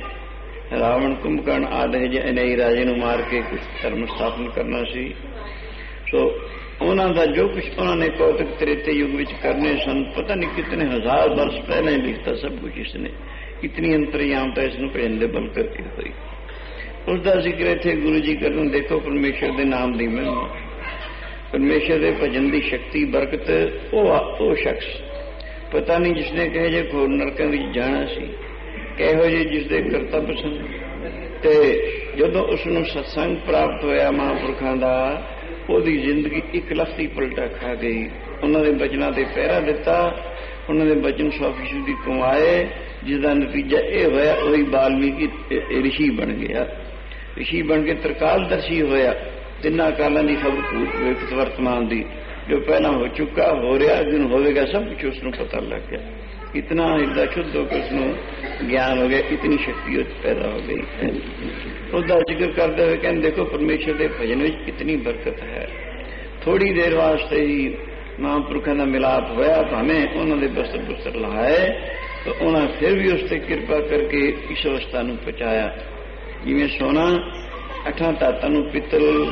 ਰਾਵਣ, ਕੁੰਭਕਰਨ ਆਦਿ ਜਿਹੇ ਅਨੇਈ ਰਾਜੇ ਨੂੰ ਮਾਰ ਕੇ ਕੁਝ ਧਰਮ ਸਥਾਪਨ ਕਰਨਾ ਸੀ। ਸੋ ਉਹਨਾਂ ਦਾ ਜੋ ਕੁਝ ਉਹਨਾਂ ਨੇ ਕੌਤਕ ਤ੍ਰੇਤੇ ਯੁੱਗ ਵਿੱਚ ਕਰਨੇ ਸਨ, ਪਤਾ ਨਹੀਂ ਕਿਤਨੇ ਹਜ਼ਾਰ ਵਰਸ ਪਹਿਲਾਂ ਹੀ ਲਿਖਤਾ ਸਭ ਕੁਝ ਇਸਨੇ। ਇਤਨੀ ਅੰਤਰਯਾਮਤਾ ਇਸ ਨੂੰ ਭਜਨ ਦੇ ਬਲ ਕਰਕੇ ਹੋਈ। ਉਸ ਦਾ ਜ਼ਿਕਰ ਇੱਥੇ ਗੁਰੂ ਜੀ ਕਰਨ। ਦੇਖੋ ਪਰਮੇਸ਼ਰ ਦੇ ਨਾਮ ਦੀ ਮਹਿਮਾ, ਪਰਮੇਸ਼ਰ ਦੇ ਭਜਨ ਦੀ ਸ਼ਕਤੀ, ਬਰਕਤ। ਉਹ ਉਹ ਸ਼ਖਸ ਪਤਾ ਨਹੀਂ ਜਿਸਨੇ ਕਹੇ ਜੇ ਘੋਰ ਨਰਕਾਂ ਵਿੱਚ ਜਾਣਾ ਸੀ, ਕਿਹੋ ਜਿਹੇ ਜਿਸਦੇ ਕਰਤੱਵ ਸਨ। ਤੇ ਜਦੋਂ ਉਸਨੂੰ ਸਤਸੰਗ ਪ੍ਰਾਪਤ ਹੋਇਆ ਮਹਾਂਪੁਰਖਾਂ ਦਾ, ਉਹਦੀ ਜ਼ਿੰਦਗੀ ਇੱਕ ਲਖਤੀ ਪਲਟਾ ਖਾ ਗਈ। ਉਹਨਾਂ ਦੇ ਬਚਨਾਂ ਤੇ ਪਹਿਰਾ ਦਿੱਤਾ, ਉਹਨਾਂ ਦੇ ਬਚਨ ਸੌ ਫੀਸਦੀ ਕਮਾਏ, ਜਿਸਦਾ ਨਤੀਜਾ ਇਹ ਹੋਇਆ ਉਹੀ ਵਾਲਮੀਕੀ ਰਿਸ਼ੀ ਬਣ ਗਿਆ। ਰਿਸ਼ੀ ਬਣ ਕੇ ਤ੍ਰਿਕਾਲਦਰਸ਼ੀ ਹੋਇਆ। ਤਿੰਨਾਂ ਕਾਲਾਂ ਦੀ ਖਬਰ ਵਿਕਤ ਵਰਤਮਾਨ ਦੀ, ਜੋ ਪਹਿਲਾਂ ਹੋ ਚੁੱਕਾ, ਹੋ ਰਿਹਾ, ਅੱਗੇ ਨੂੰ ਹੋਵੇਗਾ, ਸਭ ਕੁਝ ਉਸਨੂੰ ਪਤਾ ਲੱਗ ਗਿਆ। ਇਤਨਾ ਹਿਰਦਾ ਸ਼ੁੱਧ ਹੋ ਕੇ ਉਸਨੂੰ ਗਿਆਨ ਹੋ ਗਿਆ, ਇਤਨੀ ਸ਼ਕਤੀ ਉਸ ਪੈਦਾ ਹੋ ਗਈ ਹੈ। ਉਹਦਾ ਜ਼ਿਕਰ ਕਰਦੇ ਹੋਏ ਕਹਿੰਦੇ, ਦੇਖੋ ਪਰਮੇਸ਼ਰ ਦੇ ਭਜਨ ਵਿੱਚ ਕਿਤਨੀ ਬਰਕਤ ਹੈ। ਥੋੜੀ ਦੇਰ ਵਾਸਤੇ ਹੀ ਮਹਾਂਪੁਰਖਾਂ ਦਾ ਮਿਲਾਪ ਹੋਇਆ, ਭਾਵੇਂ ਉਹਨਾਂ ਦੇ ਬਸਤਰ ਬੁਸਤਰ ਲਹਾਏ, ਤਾਂ ਉਹਨਾਂ ਫਿਰ ਵੀ ਉਸ ਤੇ ਕਿਰਪਾ ਕਰਕੇ ਇਸ ਅਵਸਥਾ ਨੂੰ ਪਹੁੰਚਾਇਆ। ਜਿਵੇਂ ਸੋਨਾ ਅੱਠਾਂ ਧਾਤਾਂ ਨੂੰ, ਪਿੱਤਲ,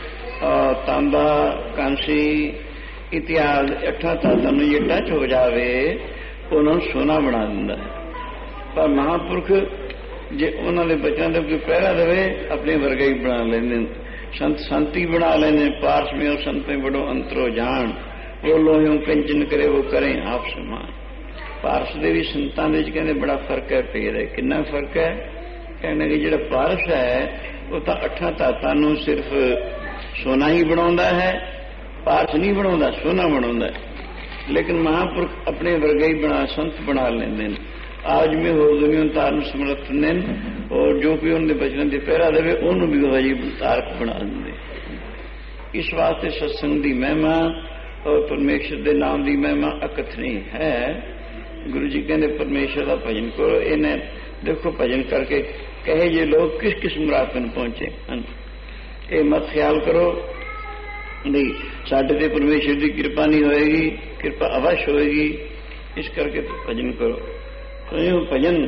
ਤਾਂਬਾ, ਕਾਂਸੀ ਇਤਿਆਦਿ ਅੱਠਾਂ ਧਾਤਾਂ ਨੂੰ ਜੇ ਟੱਚ ਹੋ ਜਾਵੇ, ਉਹਨਾਂ ਨੂੰ ਸੋਨਾ ਬਣਾ ਦਿੰਦਾ ਹੈ। ਪਰ ਮਹਾਂਪੁਰਖ ਜੇ ਉਹਨਾਂ ਦੇ ਬੱਚਿਆਂ ਦਾ ਕੋਈ ਪਹਿਰਾ ਦੇਵੇ, ਆਪਣੇ ਵਰਗਾ ਹੀ ਬਣਾ ਲੈਂਦੇ। ਸੰਤ ਸੰਤੀ ਬਣਾ ਲੈਂਦੇ। ਪਾਰਸ ਮੇਂ ਉਹ ਸੰਤ ਮੇਂ ਬੜੋ ਅੰਤਰੋ ਜਾਣ, ਉਹ ਲੋਹਿਓ ਕੰਚਨ ਕਰੇ ਉਹ ਕਰੇ ਆਪ ਸਮਾਨ। ਪਾਰਸ ਦੇ ਵੀ ਸੰਤਾਂ ਦੇ ਵਿੱਚ ਕਹਿੰਦੇ ਬੜਾ ਫਰਕ ਹੈ, ਭੇਦ ਹੈ। ਕਿੰਨਾ ਫਰਕ ਹੈ? ਕਹਿੰਦੇ ਕਿ ਜਿਹੜਾ ਪਾਰਸ ਹੈ ਉਹ ਤਾਂ ਅੱਠਾਂ ਧਾਤਾਂ ਨੂੰ ਸਿਰਫ ਸੋਨਾ ਹੀ ਬਣਾਉਂਦਾ ਹੈ, ਪਾਰਸ ਨਹੀਂ ਬਣਾਉਂਦਾ, ਸੋਨਾ ਬਣਾਉਂਦਾ। ਲੇਕਿਨ ਮਹਾਂਪੁਰਖ ਆਪਣੇ ਵਰਗਾ ਹੀ ਬਣਾ, ਸੰਤ ਬਣਾ ਲੈਂਦੇ ਨੇ। ਆਜ ਮੈਂ ਹੋਰ ਦੁਨੀਆ ਤਾਰਨ ਸਮਰੱਥ ਨੇ, ਔਰ ਜੋ ਕੋਈ ਉਹਨਾਂ ਦੇ ਬਚਨਾਂ ਦੇ ਪਹਿਰਾ ਦੇਵੇ ਉਹਨੂੰ ਵੀ ਉਹ ਜੀ ਤਾਰਕ ਬਣਾ ਦਿੰਦੇ। ਇਸ ਵਾਸਤੇ ਸਤਸੰਗ ਦੀ ਮਹਿਮਾ ਔਰ ਪਰਮੇਸ਼ਰ ਦੇ ਨਾਮ ਦੀ ਮਹਿਮਾ ਅਕਥਨੀ ਹੈ। ਗੁਰੂ ਜੀ ਕਹਿੰਦੇ ਪਰਮੇਸ਼ਰ ਦਾ ਭਜਨ ਕਰੋ। ਇਹਨੇ ਦੇਖੋ ਭਜਨ ਕਰਕੇ ਕਹੇ ਜੇ ਲੋਕ ਕਿਸ ਕਿਸ ਮੁਰਾਦ ਨੂੰ ਪਹੁੰਚੇ ਹਨ। ਇਹ ਮਤ ਖਿਆਲ ਕਰੋ ਨਹੀਂ ਸਾਡੇ ਤੇ ਪਰਮੇਸ਼ਰ ਦੀ ਕਿਰਪਾ ਨਹੀਂ ਹੋਏਗੀ, ਕਿਰਪਾ ਅਵਸ਼ ਹੋਏਗੀ। ਇਸ ਕਰਕੇ ਭਜਨ ਕਰੋ। ਇਹ ਭਜਨ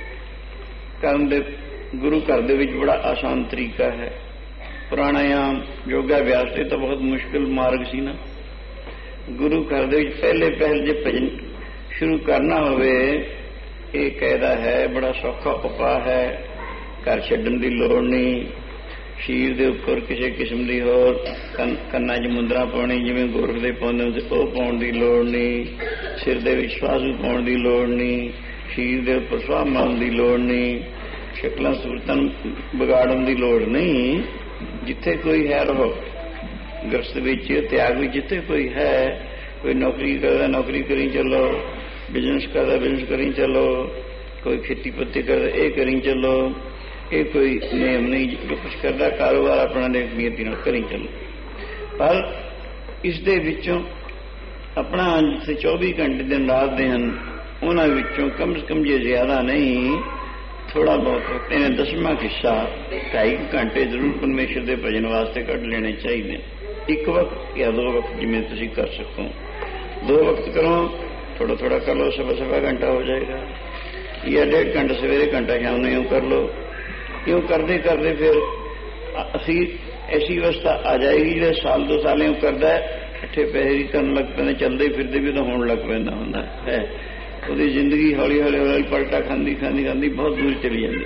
ਕਰਨ ਦੇ ਗੁਰੂ ਘਰ ਦੇ ਵਿੱਚ ਬੜਾ ਆਸਾਨ ਤਰੀਕਾ ਹੈ। ਪ੍ਰਾਣਾਯਾਮ, ਯੋਗਾ ਅਭਿਆਸ ਤੇ ਤਾਂ ਬਹੁਤ ਮੁਸ਼ਕਿਲ ਮਾਰਗ ਸੀ ਨਾ। ਗੁਰੂ ਘਰ ਦੇ ਵਿੱਚ ਪਹਿਲੇ ਪਹਿਲ ਜੇ ਭਜਨ ਸ਼ੁਰੂ ਕਰਨਾ ਹੋਵੇ, ਇਹ ਕਾਇਦਾ ਹੈ, ਬੜਾ ਸੌਖਾ ਉਪਾਅ ਹੈ। ਘਰ ਛੱਡਣ ਦੀ ਲੋੜ ਨਹੀਂ। ਸ਼ੀਰ ਦੇ ਉੱਪਰ ਕਿਸੇ ਕਿਸਮ ਦੀ ਹੋਰ ਕੰਨਾਂ 'ਚ ਮੁੰਦਰਾ ਪਾਉਣੀ ਜਿਵੇਂ ਗੋਰਖ ਦੇ ਪਾਉਂਦੇ ਹੁੰਦੇ, ਉਹ ਪਾਉਣ ਦੀ ਲੋੜ ਨਹੀਂ। ਸਿਰ ਦੇ ਵਿੱਚ ਸਵਾਸੂ ਪਾਉਣ ਦੀ ਲੋੜ ਨਹੀਂ। ਸ਼ੀਰ ਦੇ ਉੱਪਰ ਸੁਆਹ ਮਾਰਨ ਦੀ ਲੋੜ ਨਹੀਂ। ਸ਼ਕਲਾਂ ਸੂਰਤਾਂ ਨੂੰ ਵਿਗਾੜਨ ਦੀ ਲੋੜ ਨਹੀਂ। ਜਿੱਥੇ ਕੋਈ ਹੈ ਰਹੋ। ਗ੍ਰਸਤ ਵਿੱਚ, ਤਿਆਗ ਵਿੱਚ ਜਿੱਥੇ ਕੋਈ ਹੈ, ਕੋਈ ਨੌਕਰੀ ਕਰਦਾ ਨੌਕਰੀ ਕਰੀ ਚੱਲੋ, ਬਿਜ਼ਨਸ ਕਰਦਾ ਬਿਜ਼ਨਸ ਕਰੀ ਚੱਲੋ, ਕੋਈ ਖੇਤੀ ਪੱਤੀ ਕਰਦਾ ਇਹ ਕਰੀ ਚੱਲੋ। ਇਹ ਕੋਈ ਨਿਯਮ ਨਹੀਂ। ਜੋ ਕੁਛ ਕਰਦਾ ਕਾਰੋਬਾਰ ਆਪਣਾ ਨੀਅਤੀ ਨਾਲ ਕਰੀ ਚੱਲੋ। ਪਰ ਇਸ ਦੇ ਵਿੱਚੋਂ ਆਪਣਾ ਜਿੱਥੇ ਚੌਵੀ ਘੰਟੇ ਦਿਨ ਰਾਤ ਦੇ ਹਨ, ਉਹਨਾਂ ਵਿੱਚੋਂ ਕਮ ਸੇ ਕਮ ਜੇ ਜ਼ਿਆਦਾ ਨਹੀਂ, ਥੋੜਾ ਬਹੁਤ ਇਹਨੇ ਦਸਵਾਂ ਹਿੱਸਾ ਢਾਈ ਘੰਟੇ ਜ਼ਰੂਰ ਪਰਮੇਸ਼ਰ ਦੇ ਭਜਨ ਵਾਸਤੇ ਕੱਢ ਲੈਣੇ ਚਾਹੀਦੇ। ਇੱਕ ਵਕਤ ਜਾਂ ਦੋ ਵਕਤ ਜਿਵੇਂ ਤੁਸੀਂ ਕਰ ਸਕੋ। ਦੋ ਵਕਤ ਕਰੋ, ਥੋੜਾ ਥੋੜਾ ਕਰ ਲਓ, ਸਵਾ ਸਵਾ ਘੰਟਾ ਹੋ ਜਾਏਗਾ, ਜਾਂ ਡੇਢ ਘੰਟਾ ਸਵੇਰੇ, ਘੰਟਾ ਸ਼ਾਮ ਨੂੰ ਇਉਂ ਕਰ ਲਓ। ਇਉਂ ਕਰਦੇ ਕਰਦੇ ਫਿਰ ਅਸੀਂ ਐਸੀ ਅਵਸਥਾ ਆ ਜਾਏਗੀ ਜਿਹੜੇ ਸਾਲ ਦੋ ਸਾਲ ਇਉਂ ਕਰਦਾ ਇਕੱਠੇ ਪੈਸੇ ਵੀ ਕਰਨ ਲੱਗ ਪੈਂਦੇ, ਚੱਲਦੇ ਫਿਰਦੇ ਵੀ ਤਾਂ ਹੋਣ ਲੱਗ ਪੈਂਦਾ ਹੁੰਦਾ ਹੈ। ਉਹਦੀ ਜ਼ਿੰਦਗੀ ਹੌਲੀ ਹੌਲੀ ਹੌਲੀ ਪਲਟਾ ਖਾਂਦੀ ਖਾਂਦੀ ਖਾਂਦੀ ਬਹੁਤ ਦੂਰ ਚਲੀ ਜਾਂਦੀ।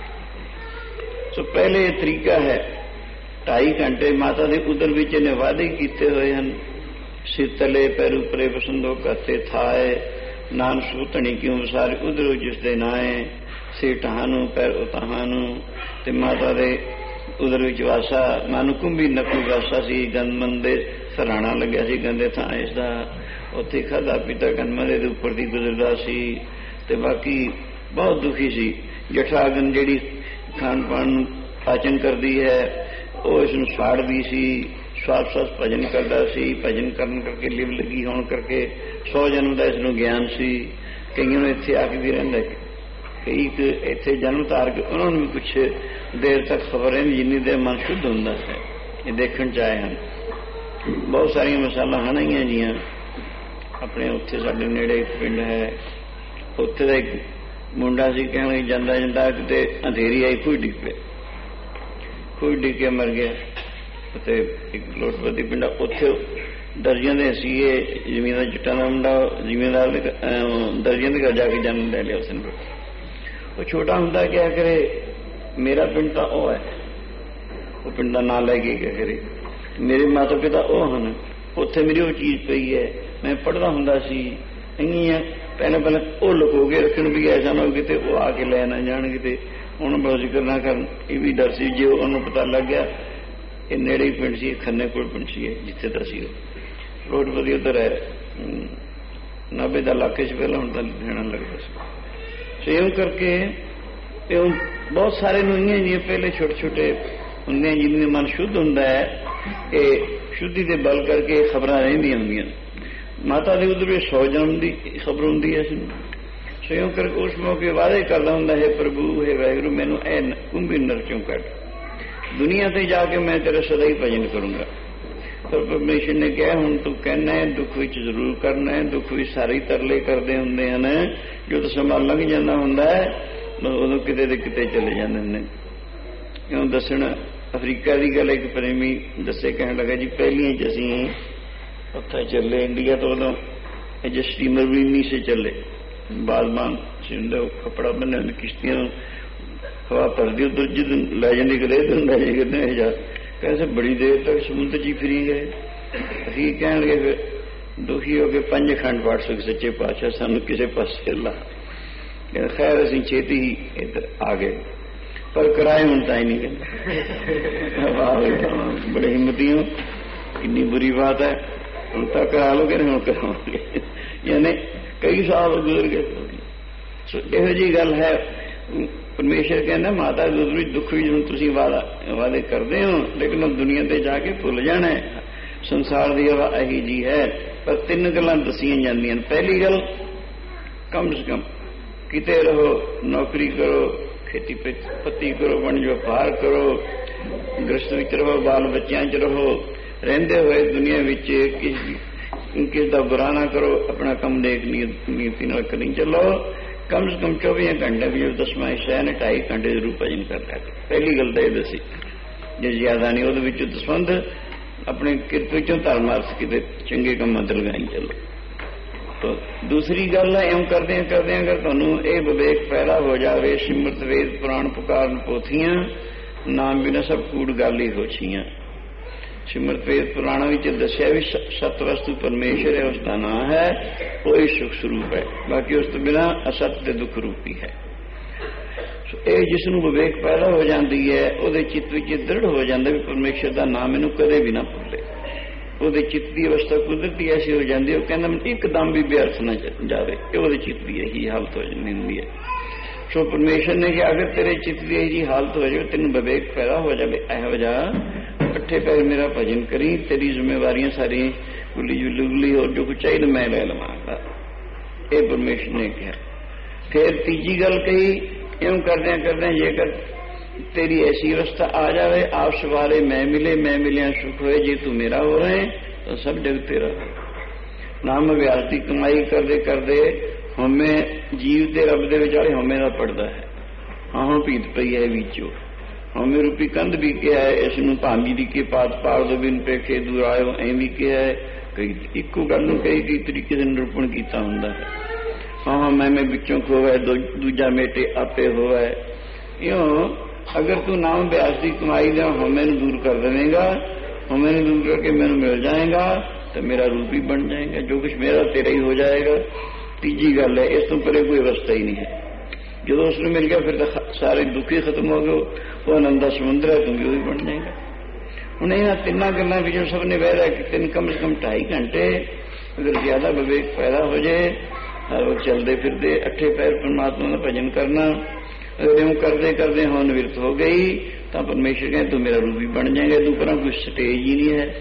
ਸੋ ਪਹਿਲੇ ਇਹ ਤਰੀਕਾ ਹੈ। ਢਾਈ ਘੰਟੇ ਮਾਤਾ ਦੇ ਉਦਰ ਵਿੱਚ ਇਹਨੇ ਵਾਅਦੇ ਕੀਤੇ ਹੋਏ ਹਨ। ਸਿਰ ਤਲੇ ਪੈਰ ਉਪਰੇ ਬਸੰਦੋ ਕਰਤੇ ਥਾਏ, ਨਾਨ ਸੂਤਣੀ ਕਿਉਂ ਵਿਸਾਰੇ ਉਧਰੋ ਜਿਸ ਦੇ ਨਾਏ, ਸਿਰ ਟਹਾਂ ਨੂੰ ਪੈਰ ਉਤਾਹਾਂ ਨੂੰ। ਤੇ ਮਾਤਾ ਦੇ ਉਦਰ ਵਿੱਚ ਵਾਸਾ, ਮਨ ਕੁੰਭੀ ਨਕੂ ਵਾਸਾ ਸੀ। ਗੰਦਮਨ ਦੇ ਸਰਾਣਾ ਲੱਗਿਆ ਸੀ ਗੰਦੇ ਥਾਂ ਇਸ ਦਾ। ਉੱਥੇ ਖਾਧਾ ਪੀਤਾ ਗੰਦਮਨ ਦੇ ਉੱਪਰ ਦੀ ਗੁਜ਼ਰਦਾ ਸੀ। ਤੇ ਬਾਕੀ ਬਹੁਤ ਦੁਖੀ ਸੀ। ਜਠਰਾਗਨ ਜਿਹੜੀ ਖਾਣ ਪਾਣ ਨੂੰ ਪਾਚਨ ਕਰਦੀ ਹੈ, ਉਹ ਇਸ ਨੂੰ ਸਾੜਦੀ ਸੀ। ਸਵਾਸ ਸਵਾਸ ਭਜਨ ਕਰਦਾ ਸੀ। ਭਜਨ ਕਰਨ ਕਰਕੇ ਲਿਵ ਲੱਗੀ ਹੋਣ ਕਰਕੇ ਸੌ ਜਨਮ ਦਾ ਇਸਨੂੰ ਗਿਆਨ ਸੀ। ਕਈਆਂ ਨੂੰ ਇੱਥੇ ਆ ਕੇ ਵੀ ਰਹਿੰਦਾ, ਕਈ ਇੱਥੇ ਜਨਮ ਧਾਰ ਕੇ ਉਹਨਾਂ ਨੂੰ ਵੀ ਕੁਛ ਦੇਰ ਤੱਕ ਖਬਰ ਰਹਿੰਦੀ ਜਿੰਨੀ ਦੇਰ ਮਨ ਸ਼ੁੱਧ ਹੁੰਦਾ ਹੈ। ਇਹ ਦੇਖਣ 'ਚ ਆਏ ਹਨ। ਬਹੁਤ ਸਾਰੀਆਂ ਮਿਸਾਲਾਂ ਹਨ ਆਈਆਂ ਜੀਆਂ। ਆਪਣੇ ਉੱਥੇ ਸਾਡੇ ਨੇੜੇ ਇੱਕ ਪਿੰਡ ਹੈ, ਉੱਥੇ ਦਾ ਇੱਕ ਮੁੰਡਾ ਸੀ, ਕਹਿਣ ਲਈ ਜਾਂਦਾ ਜਾਂਦਾ ਕਿਤੇ ਅੰਧੇਰੀ ਆਈ, ਖੂਹ ਡਿੱਗ ਪਿਆ, ਖੂਹ ਡਿੱਗ ਕੇ ਮਰ ਗਿਆ। ਅਤੇ ਇੱਕ ਲੋਟਪਤੀ ਪਿੰਡ ਉੱਥੇ ਦਰਜੀਆਂ ਦੇ ਸੀ, ਇਹ ਜ਼ਮੀਨਦਾਰ ਜੱਟਾਂ ਦਾ ਮੁੰਡਾ ਜ਼ਿਮੀਂਦਾਰ ਦਰਜੀਆਂ ਦੇ ਘਰ ਜਾ ਕੇ ਜਨਮ ਲੈ ਲਿਆ ਉਸਨੇ। ਉਹ ਛੋਟਾ ਹੁੰਦਾ ਕਿਆ ਕਰੇ, ਮੇਰਾ ਪਿੰਡ ਤਾਂ ਉਹ ਹੈ, ਉਹ ਪਿੰਡ ਦਾ ਨਾਂ ਲੈ ਕੇ ਕਿਆ ਕਰੇ, ਮੇਰੇ ਮਾਤਾ ਪਿਤਾ ਉਹ ਹਨ, ਉੱਥੇ ਮੇਰੀ ਉਹ ਚੀਜ਼ ਪਈ ਹੈ, ਮੈਂ ਪੜ੍ਹਦਾ ਹੁੰਦਾ ਸੀ। ਇੰਨੀਆਂ ਪਹਿਲਾਂ ਪਹਿਲਾਂ ਉਹ ਲੁਕੋ ਕੇ ਰੱਖਣ ਵੀ ਐਸਾ ਨਾ ਹੋ ਕਿਤੇ ਉਹ ਆ ਕੇ ਲੈ ਨਾ ਜਾਣ, ਕਿਤੇ ਉਹਨੂੰ ਬਹੁਤ ਜ਼ਿਕਰ ਨਾ ਕਰਨ। ਇਹ ਵੀ ਡਰ ਸੀ ਜੇ ਉਹਨੂੰ ਪਤਾ ਲੱਗ ਗਿਆ। ਇਹ ਨੇੜੇ ਹੀ ਪਿੰਡ ਸੀ, ਖੰਨੇ ਕੋਲ ਪਿੰਡ ਸੀ ਜਿੱਥੇ ਦਾ ਸੀ ਉਹ ਰੋਡ ਵਧੀਆ ਉੱਧਰ ਹੈ, ਨਾਭੇ ਦਾ ਇਲਾਕੇ 'ਚ ਪਹਿਲਾਂ ਹੁਣ ਤਾਂ ਲੁਧਿਆਣਾ ਲੱਗਦਾ ਸੀ। ਸੋ ਇਉਂ ਕਰਕੇ ਇਉਂ ਬਹੁਤ ਸਾਰੇ ਨੂੰ ਇੰਨੀਆਂ ਜਿਹੀਆਂ ਪਹਿਲੇ ਛੋਟੇ ਛੋਟੇ ਹੁੰਦੇ ਜਿੰਨੇ ਮਨ ਸ਼ੁੱਧ ਹੁੰਦਾ ਹੈ, ਇਹ ਸ਼ੁੱਧੀ ਦੇ ਬਲ ਕਰਕੇ ਖਬਰਾਂ ਰਹਿੰਦੀਆਂ ਹੁੰਦੀਆਂ। ਮਾਤਾ ਦੇ ਉਧਰ ਵੀ ਸੌ ਜਨਮ ਦੀ ਖਬਰ ਹੁੰਦੀ ਹੈ ਇਸਨੂੰ। ਸੋ ਇਉਂ ਕਰਕੇ ਉਸ ਮੌਕੇ ਵਾਅਦੇ ਕਰਦਾ ਹੁੰਦਾ ਹੈ, ਪ੍ਰਭੂ ਹੈ ਵਾਹਿਗੁਰੂ ਮੈਨੂੰ ਇਹ ਕੁੰਭੀ ਨਰ ਚੋਂ ਕੱਢ, ਦੁਨੀਆ ਤੇ ਜਾ ਕੇ ਮੈਂ ਤੇਰਾ ਸਦਾ ਹੀ ਭਜਨ ਕਰੂੰਗਾ। ਪਰ ਪਰਮੇਸ਼ਰ ਨੇ ਕਿਹਾ ਹੁਣ ਤੂੰ ਕਹਿਣਾ ਹੈ, ਦੁੱਖ ਵਿੱਚ ਜ਼ਰੂਰ ਕਰਨਾ ਹੈ। ਦੁੱਖ ਵਿੱਚ ਸਾਰੇ ਤਰਲੇ ਕਰਦੇ ਹੁੰਦੇ ਹਨ, ਜਦੋਂ ਸਮਾਂ ਲੰਘ ਜਾਂਦਾ ਹੁੰਦਾ ਹੈ ਉਦੋਂ ਕਿਤੇ ਦੇ ਕਿਤੇ ਚਲੇ ਜਾਂਦੇ ਹੁੰਦੇ। ਇਉਂ ਦੱਸਣ ਅਫਰੀਕਾ ਦੀ ਗੱਲ ਇੱਕ ਪ੍ਰੇਮੀ ਦੱਸੇ, ਕਹਿਣ ਲੱਗਾ ਜੀ ਪਹਿਲੀਆਂ 'ਚ ਅਸੀਂ ਉੱਥੇ ਚੱਲੇ ਇੰਡੀਆ ਤੋਂ, ਉਦੋਂ ਅਜੇ ਸਟੀਮਰ ਵੀ ਨਹੀਂ ਸੀ ਚੱਲੇ, ਬਾਜ਼ਮਾਨ ਸੀ ਹੁੰਦਾ, ਉਹ ਕੱਪੜਾ ਬੰਨ੍ਹਿਆ ਹੁੰਦੀ ਕਿਸ਼ਤੀਆਂ ਨੂੰ ਹਵਾ ਭਰਦੀ, ਉੱਧਰ ਜਦੋਂ ਲੈ ਜਾਂਦੀ ਕਦੇ ਇੱਧਰ ਲੈ ਜਾਂਦੀ ਕਿਤੇ ਇਹ ਜਾ, ਕਹਿੰਦੇ ਬੜੀ ਦੇਰ ਤੱਕ ਸਮੁੰਦਰ 'ਚ ਹੀ ਫਿਰੀ ਗਏ। ਅਸੀਂ ਕਹਿਣ ਲੱਗੇ ਫਿਰ ਦੁਖੀ ਹੋ ਕੇ ਪੰਜ ਖੰਡ ਪਾਠ ਸੁਖ ਸੱਚੇ ਪਾਤਸ਼ਾਹ ਸਾਨੂੰ ਕਿਸੇ ਪਾਸੇ ਲਾ। ਖੈਰ ਅਸੀਂ ਛੇਤੀ ਹੀ ਇੱਧਰ ਆ ਗਏ, ਪਰ ਕਿਰਾਏ ਹੁਣ ਤਾਂ ਹੀ ਨਹੀਂ ਕਹਿੰਦੇ। ਬੜੇ ਹਿੰਮਤੀ ਹੋ, ਇੰਨੀ ਬੁਰੀ ਬਾਤ ਹੈ, ਹੁਣ ਤਾਂ ਕਰਾ ਲਓ, ਕਹਿੰਦੇ ਹੁਣ ਕਰਾਵਾਂਗੇ, ਯਾਨੀ ਕਈ ਸਾਲ ਗੁਜ਼ਰ ਗਏ। ਸੋ ਇਹੋ ਜਿਹੀ ਗੱਲ ਹੈ। ਪਰਮੇਸ਼ਰ ਕਹਿੰਦਾ ਮਾਤਾ ਦੁੱਧ ਵਿੱਚ ਦੁੱਖ ਵੀ ਹੁਣ ਤੁਸੀਂ ਵਾਦਾ ਵਾਦੇ ਕਰਦੇ ਹੋ, ਲੇਕਿਨ ਦੁਨੀਆ ਤੇ ਜਾ ਕੇ ਭੁੱਲ ਜਾਣਾ ਹੈ। ਸੰਸਾਰ ਦੀ ਹਵਾ ਇਹੀ ਜੀ ਹੈ। ਪਰ ਤਿੰਨ ਗੱਲਾਂ ਦੱਸੀਆਂ ਜਾਂਦੀਆਂ। ਪਹਿਲੀ ਗੱਲ, ਕਮ ਸੇ ਕਮ ਕਿਤੇ ਰਹੋ, ਨੌਕਰੀ ਕਰੋ, ਖੇਤੀ ਪੱਤੀ ਕਰੋ, ਵਣਜ ਵਪਾਰ ਕਰੋ, ਗ੍ਰਸਤ ਵਿੱਚ ਰਹੋ, ਬਾਲ ਬੱਚਿਆਂ 'ਚ ਰਹੋ, ਰਹਿੰਦੇ ਹੋਏ ਦੁਨੀਆ ਵਿੱਚ ਕਿਸ ਕਿਸ ਦਾ ਬੁਰਾ ਨਾ ਕਰੋ, ਆਪਣਾ ਕੰਮ ਦੇਖ ਨੀਤੀ ਨਾਲ ਕਰੀ ਚੱਲੋ। ਕਮ ਸੇ ਕਮ ਚੌਵੀ ਘੰਟੇ ਵੀ ਦਸਵਾਂ ਹਿੱਸਾ ਨੇ ਢਾਈ ਘੰਟੇ ਜ਼ਰੂਰ ਭਜਨ ਕਰ ਲਿਆ। ਪਹਿਲੀ ਗੱਲ ਤਾਂ ਇਹ ਦੱਸੀ, ਜੇ ਜ਼ਿਆਦਾ ਨਹੀਂ ਉਹਦੇ ਵਿੱਚੋਂ ਦਸਵੰਧ ਆਪਣੇ ਕਿਰਤ ਵਿੱਚੋਂ ਧਰਮ ਅਰਥ ਕਿਤੇ ਚੰਗੇ ਕੰਮਾਂ ਤੇ ਲਗਾਈ ਚੱਲੋ। ਤਾਂ ਦੂਸਰੀ ਗੱਲ ਹੈ, ਇਉਂ ਕਰਦਿਆਂ ਕਰਦਿਆਂ ਅਗਰ ਤੁਹਾਨੂੰ ਇਹ ਵਿਵੇਕ ਪੈਦਾ ਹੋ ਜਾਵੇ, ਸਿਮਰਤ ਵੇਦ ਪੁਰਾਣ ਪੁਕਾਰਨ ਪੋਥੀਆਂ, ਨਾਮ ਬਿਨਾਂ ਸਭ ਕੂੜ ਗੱਲ ਹੀ ਹੋਛੀਆਂ। ਸਿਮਰਤ ਵੇਦ ਪੁਰਾਣਾ ਵਿੱਚ ਦੱਸਿਆ ਵੀ ਸਤ ਵਸਤੂ ਪਰਮੇਸ਼ਰ ਹੈ, ਉਸ ਦਾ ਨਾਂ ਹੈ, ਉਹੀ ਸੁਖ ਸਰੂਪ ਹੈ, ਬਾਕੀ ਉਸ ਤੋਂ ਬਿਨਾਂ ਅਸਤ ਤੇ ਦੁੱਖ ਰੂਪੀ ਹੈ। ਇਹ ਜਿਸ ਨੂੰ ਵਿਵੇਕ ਪੈਦਾ ਹੋ ਜਾਂਦੀ ਹੈ, ਉਹਦੇ ਚਿੱਤ ਵਿੱਚ ਦ੍ਰਿੜ ਹੋ ਜਾਂਦਾ ਵੀ ਪਰਮੇਸ਼ਰ ਦਾ ਨਾਮ ਮੈਨੂੰ ਕਦੇ ਵੀ ਨਾ ਭੁੱਲੇ। ਉਹਦੇ ਚਿੱਤ ਦੀ ਅਵਸਥਾ ਕੁਦਰਤੀ ਐਸੀ ਹੋ ਜਾਂਦੀ, ਉਹ ਕਹਿੰਦਾ ਇੱਕਦਮ ਵੀ ਵਿਅਰਥ ਨਾ ਜਾਵੇ। ਇਹ ਉਹਦੇ ਚਿੱਤ ਦੀ ਇਹੀ ਹਾਲਤ ਹੋ ਜਾਂਦੀ ਹੁੰਦੀ ਹੈ। ਸੋ ਪਰਮੇਸ਼ਰ ਨੇ ਕਿਹਾ ਅਗਰ ਤੇਰੇ ਚਿੱਤ ਦੀ ਇਹੀ ਜਿਹੀ ਹਾਲਤ ਹੋ ਜਾਵੇ, ਤੈਨੂੰ ਵਿਵੇਕ ਪੈਦਾ ਹੋ ਜਾਵੇ, ਇਹੋ ਜਿਹਾ ਇਕੱਠੇ ਪੈਰ ਮੇਰਾ ਭਜਨ ਕਰੀ, ਤੇਰੀ ਜ਼ਿੰਮੇਵਾਰੀਆਂ ਸਾਰੀਆਂ ਗੁੱਲੀ ਜੁੱਲੀ ਗੁੱਲੀ ਹੋਰ ਜੋ ਕੁਛ ਚਾਹੀਦਾ ਮੈਂ ਲੈ ਲਵਾਂਗਾ। ਇਹ ਪਰਮੇਸ਼ਰ ਨੇ ਕਿਹਾ। ਫਿਰ ਤੀਜੀ ਗੱਲ ਕਹੀ, ਇਉਂ ਕਰਦਿਆਂ ਕਰਦਿਆਂ ਜੇਕਰ ਤੇਰੀ ਐਸੀ ਅਵਸਥਾ ਆ ਜਾਵੇ, ਆਪ ਸਵਾਰੇ ਮੈਂ ਮਿਲੇ, ਮੈਂ ਮਿਲਿਆ ਸੁਖ ਹੋਏ, ਜੇ ਤੂੰ ਮੇਰਾ ਹੋ ਰਹੇ ਤਾਂ ਸਭ ਜਗ ਤੇਰਾ। ਨਾਮ ਅਭਿਆਸ ਦੀ ਕਮਾਈ ਕਰਦੇ ਕਰਦੇ ਹਉਮੈ ਜੀਵ ਤੇ ਰੱਬ ਦੇ ਵਿਚਾਲੇ ਹਉਮੈ ਦਾ ਪੜਦਾ ਹੈ। ਹਾਂ ਹੁਣ ਭੀਤ ਪਈ ਹੈ ਵਿੱਚੋਂ, ਹਉਮੈ ਰੂਪੀ ਕੰਧ ਵੀ ਕਿਹਾ ਹੈ, ਇਸ ਨੂੰ ਭਾਂਜੀ ਦੀ ਕੇ ਪਾਤ ਪਾੜ ਦੋ ਬਿਨ ਪੇਖੇ ਦੂਰ ਆਇਓ, ਐਂ ਵੀ ਕਿਹਾ ਹੈ। ਕਈ ਇੱਕੋ ਗੱਲ ਨੂੰ ਕਈ ਕਈ ਤਰੀਕੇ ਦੇ ਨਿਰੂਪਣ ਕੀਤਾ ਹੁੰਦਾ ਹੈ। ਹਾਂ ਹਾਂ ਮੈਂ ਮੈਂ ਵਿੱਚੋਂ ਖੋਵੈ, ਦੂਜਾ ਮੇਟੇ ਆਪੇ ਹੋਵੈ। ਇਉਂ ਅਗਰ ਤੂੰ ਨਾਮ ਅਭਿਆਸ ਦੀ ਕਮਾਈ ਦਾ ਹਉਮੈ ਨੂੰ ਦੂਰ ਕਰ ਦੇਵੇਂਗਾ, ਹਉਮੈ ਨੂੰ ਦੂਰ ਕਰਕੇ ਮੈਨੂੰ ਮਿਲ ਜਾਏਗਾ ਤਾਂ ਮੇਰਾ ਰੂਪ ਹੀ ਬਣ ਜਾਏਗਾ, ਜੋ ਕੁਛ ਮੇਰਾ ਤੇਰਾ ਹੀ ਹੋ ਜਾਏਗਾ। ਤੀਜੀ ਗੱਲ ਹੈ, ਇਸ ਤੋਂ ਪਰੇ ਕੋਈ ਅਵਸਥਾ ਹੀ ਨਹੀਂ ਹੈ। ਜਦੋਂ ਉਸ ਨੂੰ ਮਿਲ ਗਿਆ ਫਿਰ ਤਾਂ ਸਾਰੇ ਦੁੱਖ ਹੀ ਖਤਮ ਹੋ ਗਏ, ਉਹ ਆਨੰਦ ਦਾ ਸਮੁੰਦਰ ਹੈ, ਤੂੰ ਵੀ ਉਹੀ ਬਣ ਜਾਏਗਾ। ਹੁਣ ਇਹਨਾਂ ਤਿੰਨਾਂ ਗੱਲਾਂ ਵਿੱਚੋਂ ਸਭ ਨੇ ਵਹਿ ਰਿਹਾ ਕਿ ਤਿੰਨ ਕਮ ਸੇ ਕਮ ਢਾਈ ਘੰਟੇ ਅਗਰ ਜ਼ਿਆਦਾ ਵਿਵੇਕ ਪੈਦਾ ਹੋ ਜਾਏ, ਹਰ ਵਕਤ ਚਲਦੇ ਫਿਰਦੇ ਅੱਠੇ ਪੈਰ ਪਰਮਾਤਮਾ ਦਾ ਭਜਨ ਕਰਨਾ। ਅਗਰ ਇਉਂ ਕਰਦੇ ਕਰਦੇ ਹੁਣ ਨਿਵਰਤ ਹੋ ਗਈ ਤਾਂ ਪਰਮੇਸ਼ਰ ਕਹਿੰਦੇ ਤੂੰ ਮੇਰਾ ਰੂਪ ਹੀ ਬਣ ਜਾਏਗਾ। ਤੂੰ ਪਰਾਂ ਕੋਈ ਸਟੇਜ ਹੀ ਨਹੀਂ ਹੈ,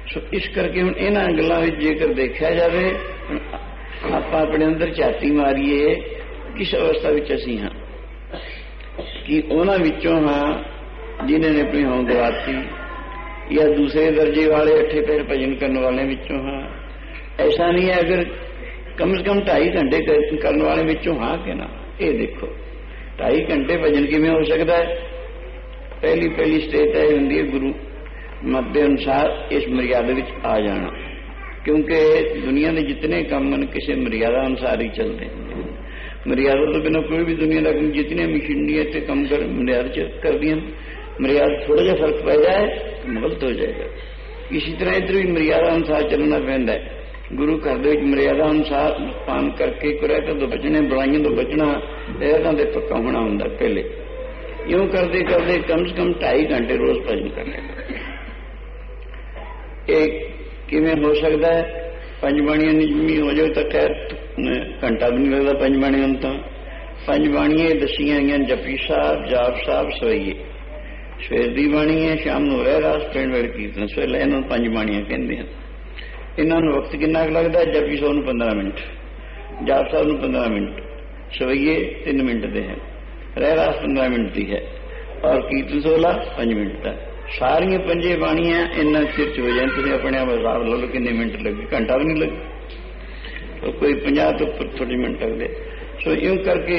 ਸੋ ਇਸ ਕਰਕੇ ਹੁਣ ਇਹਨਾਂ ਗੱਲਾਂ ਵਿੱਚ ਜੇਕਰ ਦੇਖਿਆ ਜਾਵੇ, ਆਪਾਂ ਆਪਣੇ ਅੰਦਰ ਝਾਤੀ ਮਾਰੀਏ ਕਿਸ ਅਵਸਥਾ ਵਿੱਚ ਅਸੀਂ ਹਾਂ, ਕਿ ਉਹਨਾਂ ਵਿੱਚੋਂ ਹਾਂ ਜਿਨ੍ਹਾਂ ਨੇ ਆਪਣੀ ਹੋਂਦ ਗਵਾਤੀ, ਜਾਂ ਦੂਸਰੇ ਦਰਜੇ ਵਾਲੇ ਅੱਠੇ ਪੈਰ ਭਜਨ ਕਰਨ ਵਾਲਿਆਂ ਵਿੱਚੋਂ ਹਾਂ। ਐਸਾ ਨਹੀਂ ਹੈ। ਅਗਰ ਕਮ ਸੇ ਕਮ ਢਾਈ ਘੰਟੇ ਕਰਨ ਵਾਲੇ ਵਿੱਚੋਂ ਹਾਂ ਕਿ ਨਾ, ਇਹ ਦੇਖੋ ਢਾਈ ਘੰਟੇ ਭਜਨ ਕਿਵੇਂ ਹੋ ਸਕਦਾ ਹੈ। ਪਹਿਲੀ ਪਹਿਲੀ ਸਟੇਜ ਇਹ ਹੁੰਦੀ ਹੈ ਗੁਰੂ ਮਤ ਦੇ ਅਨੁਸਾਰ ਇਸ ਮਰਿਆਦਾ ਵਿੱਚ ਆ ਜਾਣਾ, ਕਿਉਂਕਿ ਦੁਨੀਆ ਦੇ ਜਿਤਨੇ ਕੰਮ ਹਨ ਕਿਸੇ ਮਰਿਆਦਾ ਅਨੁਸਾਰ ਹੀ ਚੱਲਦੇ ਹਨ। ਮਰਿਆਦਾ ਤੋਂ ਬਿਨਾਂ ਕੋਈ ਵੀ ਦੁਨੀਆ ਦਾ ਕੰਮ, ਜਿਤਨੇ ਮਸ਼ੀਨਰੀਆਂ ਤੇ ਕੰਮ ਕਰ ਮਰਿਆਦਾ ਚ ਕਰਦੀਆਂ, ਮਰਿਆਦਾ ਥੋੜਾ ਜਿਹਾ ਫਰਕ ਪੈ ਜਾਏ ਗਲਤ ਹੋ ਜਾਏਗਾ। ਇਸੇ ਤਰ੍ਹਾਂ ਇੱਧਰ ਵੀ ਮਰਿਆਦਾ ਅਨੁਸਾਰ ਚੱਲਣਾ ਪੈਂਦਾ ਹੈ। ਗੁਰੂ ਘਰ ਦੇ ਵਿੱਚ ਮਰਿਆਦਾ ਅਨੁਸਾਰ ਪਾਨ ਕਰਕੇ ਕੁਰੈਤਾਂ ਤੋਂ ਬਚਣੇ, ਬੁਰਾਈਆਂ ਤੋਂ ਬਚਣਾ, ਇਹਨਾਂ ਦੇ ਪੱਕਾ ਹੋਣਾ ਹੁੰਦਾ। ਪਹਿਲੇ ਇਉਂ ਕਰਦੇ ਕਰਦੇ ਕਮ ਸੇ ਕਮ ਢਾਈ ਘੰਟੇ ਰੋਜ਼ ਭਜਨ ਕਰਨੇ। ਇਹ ਕਿਵੇਂ ਹੋ ਸਕਦਾ ਹੈ? ਪੰਜ ਬਾਣੀਆਂ ਨਿਯਮੀ ਹੋ ਜਾਵੇ ਤਾਂ ਖੈਰ ਘੰਟਾ ਵੀ ਨਹੀਂ ਲੱਗਦਾ ਪੰਜ ਬਾਣੀਆਂ ਨੂੰ। ਤਾਂ ਪੰਜ ਬਾਣੀਆਂ ਦੱਸੀਆਂ ਗਈਆਂ, ਜਪੀ ਸਾਹਿਬ, ਜਾਪ ਸਾਹਿਬ, ਸਵਈਏ। ਸਵੇਰ ਦੀ ਬਾਣੀ ਹੈ, ਸ਼ਾਮ ਨੂੰ ਰਹਿ ਰਾਸ, ਪਿੰਡ ਵੇਲੇ ਕੀਰਤਨ। ਸਵੇਲੇ ਇਹਨਾਂ ਨੂੰ ਪੰਜ ਬਾਣੀਆਂ ਕਹਿੰਦੇ ਹਨ। ਇਹਨਾਂ ਨੂੰ ਵਕਤ ਕਿੰਨਾ ਕੁ ਲੱਗਦਾ? ਜਪੀ ਸਾਹਿਬ ਨੂੰ ਪੰਦਰਾਂ ਮਿੰਟ, ਜਾਪ ਸਾਹਿਬ ਨੂੰ ਪੰਦਰਾਂ ਮਿੰਟ, ਸਵਈਏ ਤਿੰਨ ਮਿੰਟ ਦੇ ਹੈ, ਰਹਿ ਰਾਸ ਪੰਦਰਾਂ ਮਿੰਟ ਦੀ ਹੈ, ਔਰ ਕੀਰਤਨ ਸੋਲਾ ਪੰਜ ਮਿੰਟ ਦਾ। ਸਾਰੀਆਂ ਪੰਜੇ ਬਾਣੀਆਂ ਇੰਨਾ ਚਿਰ ਚ ਹੋ ਜਾਣ। ਤੁਸੀਂ ਆਪਣੇ ਆਪ ਹਿਸਾਬ ਲਾ ਲਓ ਕਿੰਨੇ ਮਿੰਟ ਲੱਗੇ, ਘੰਟਾ ਵੀ ਨਹੀਂ ਲੱਗੇ, ਕੋਈ ਪੰਜਾਹ ਤੋਂ ਉੱਪਰ ਥੋੜੇ ਮਿੰਟ ਲੱਗਦੇ। ਸੋ ਇਉਂ ਕਰਕੇ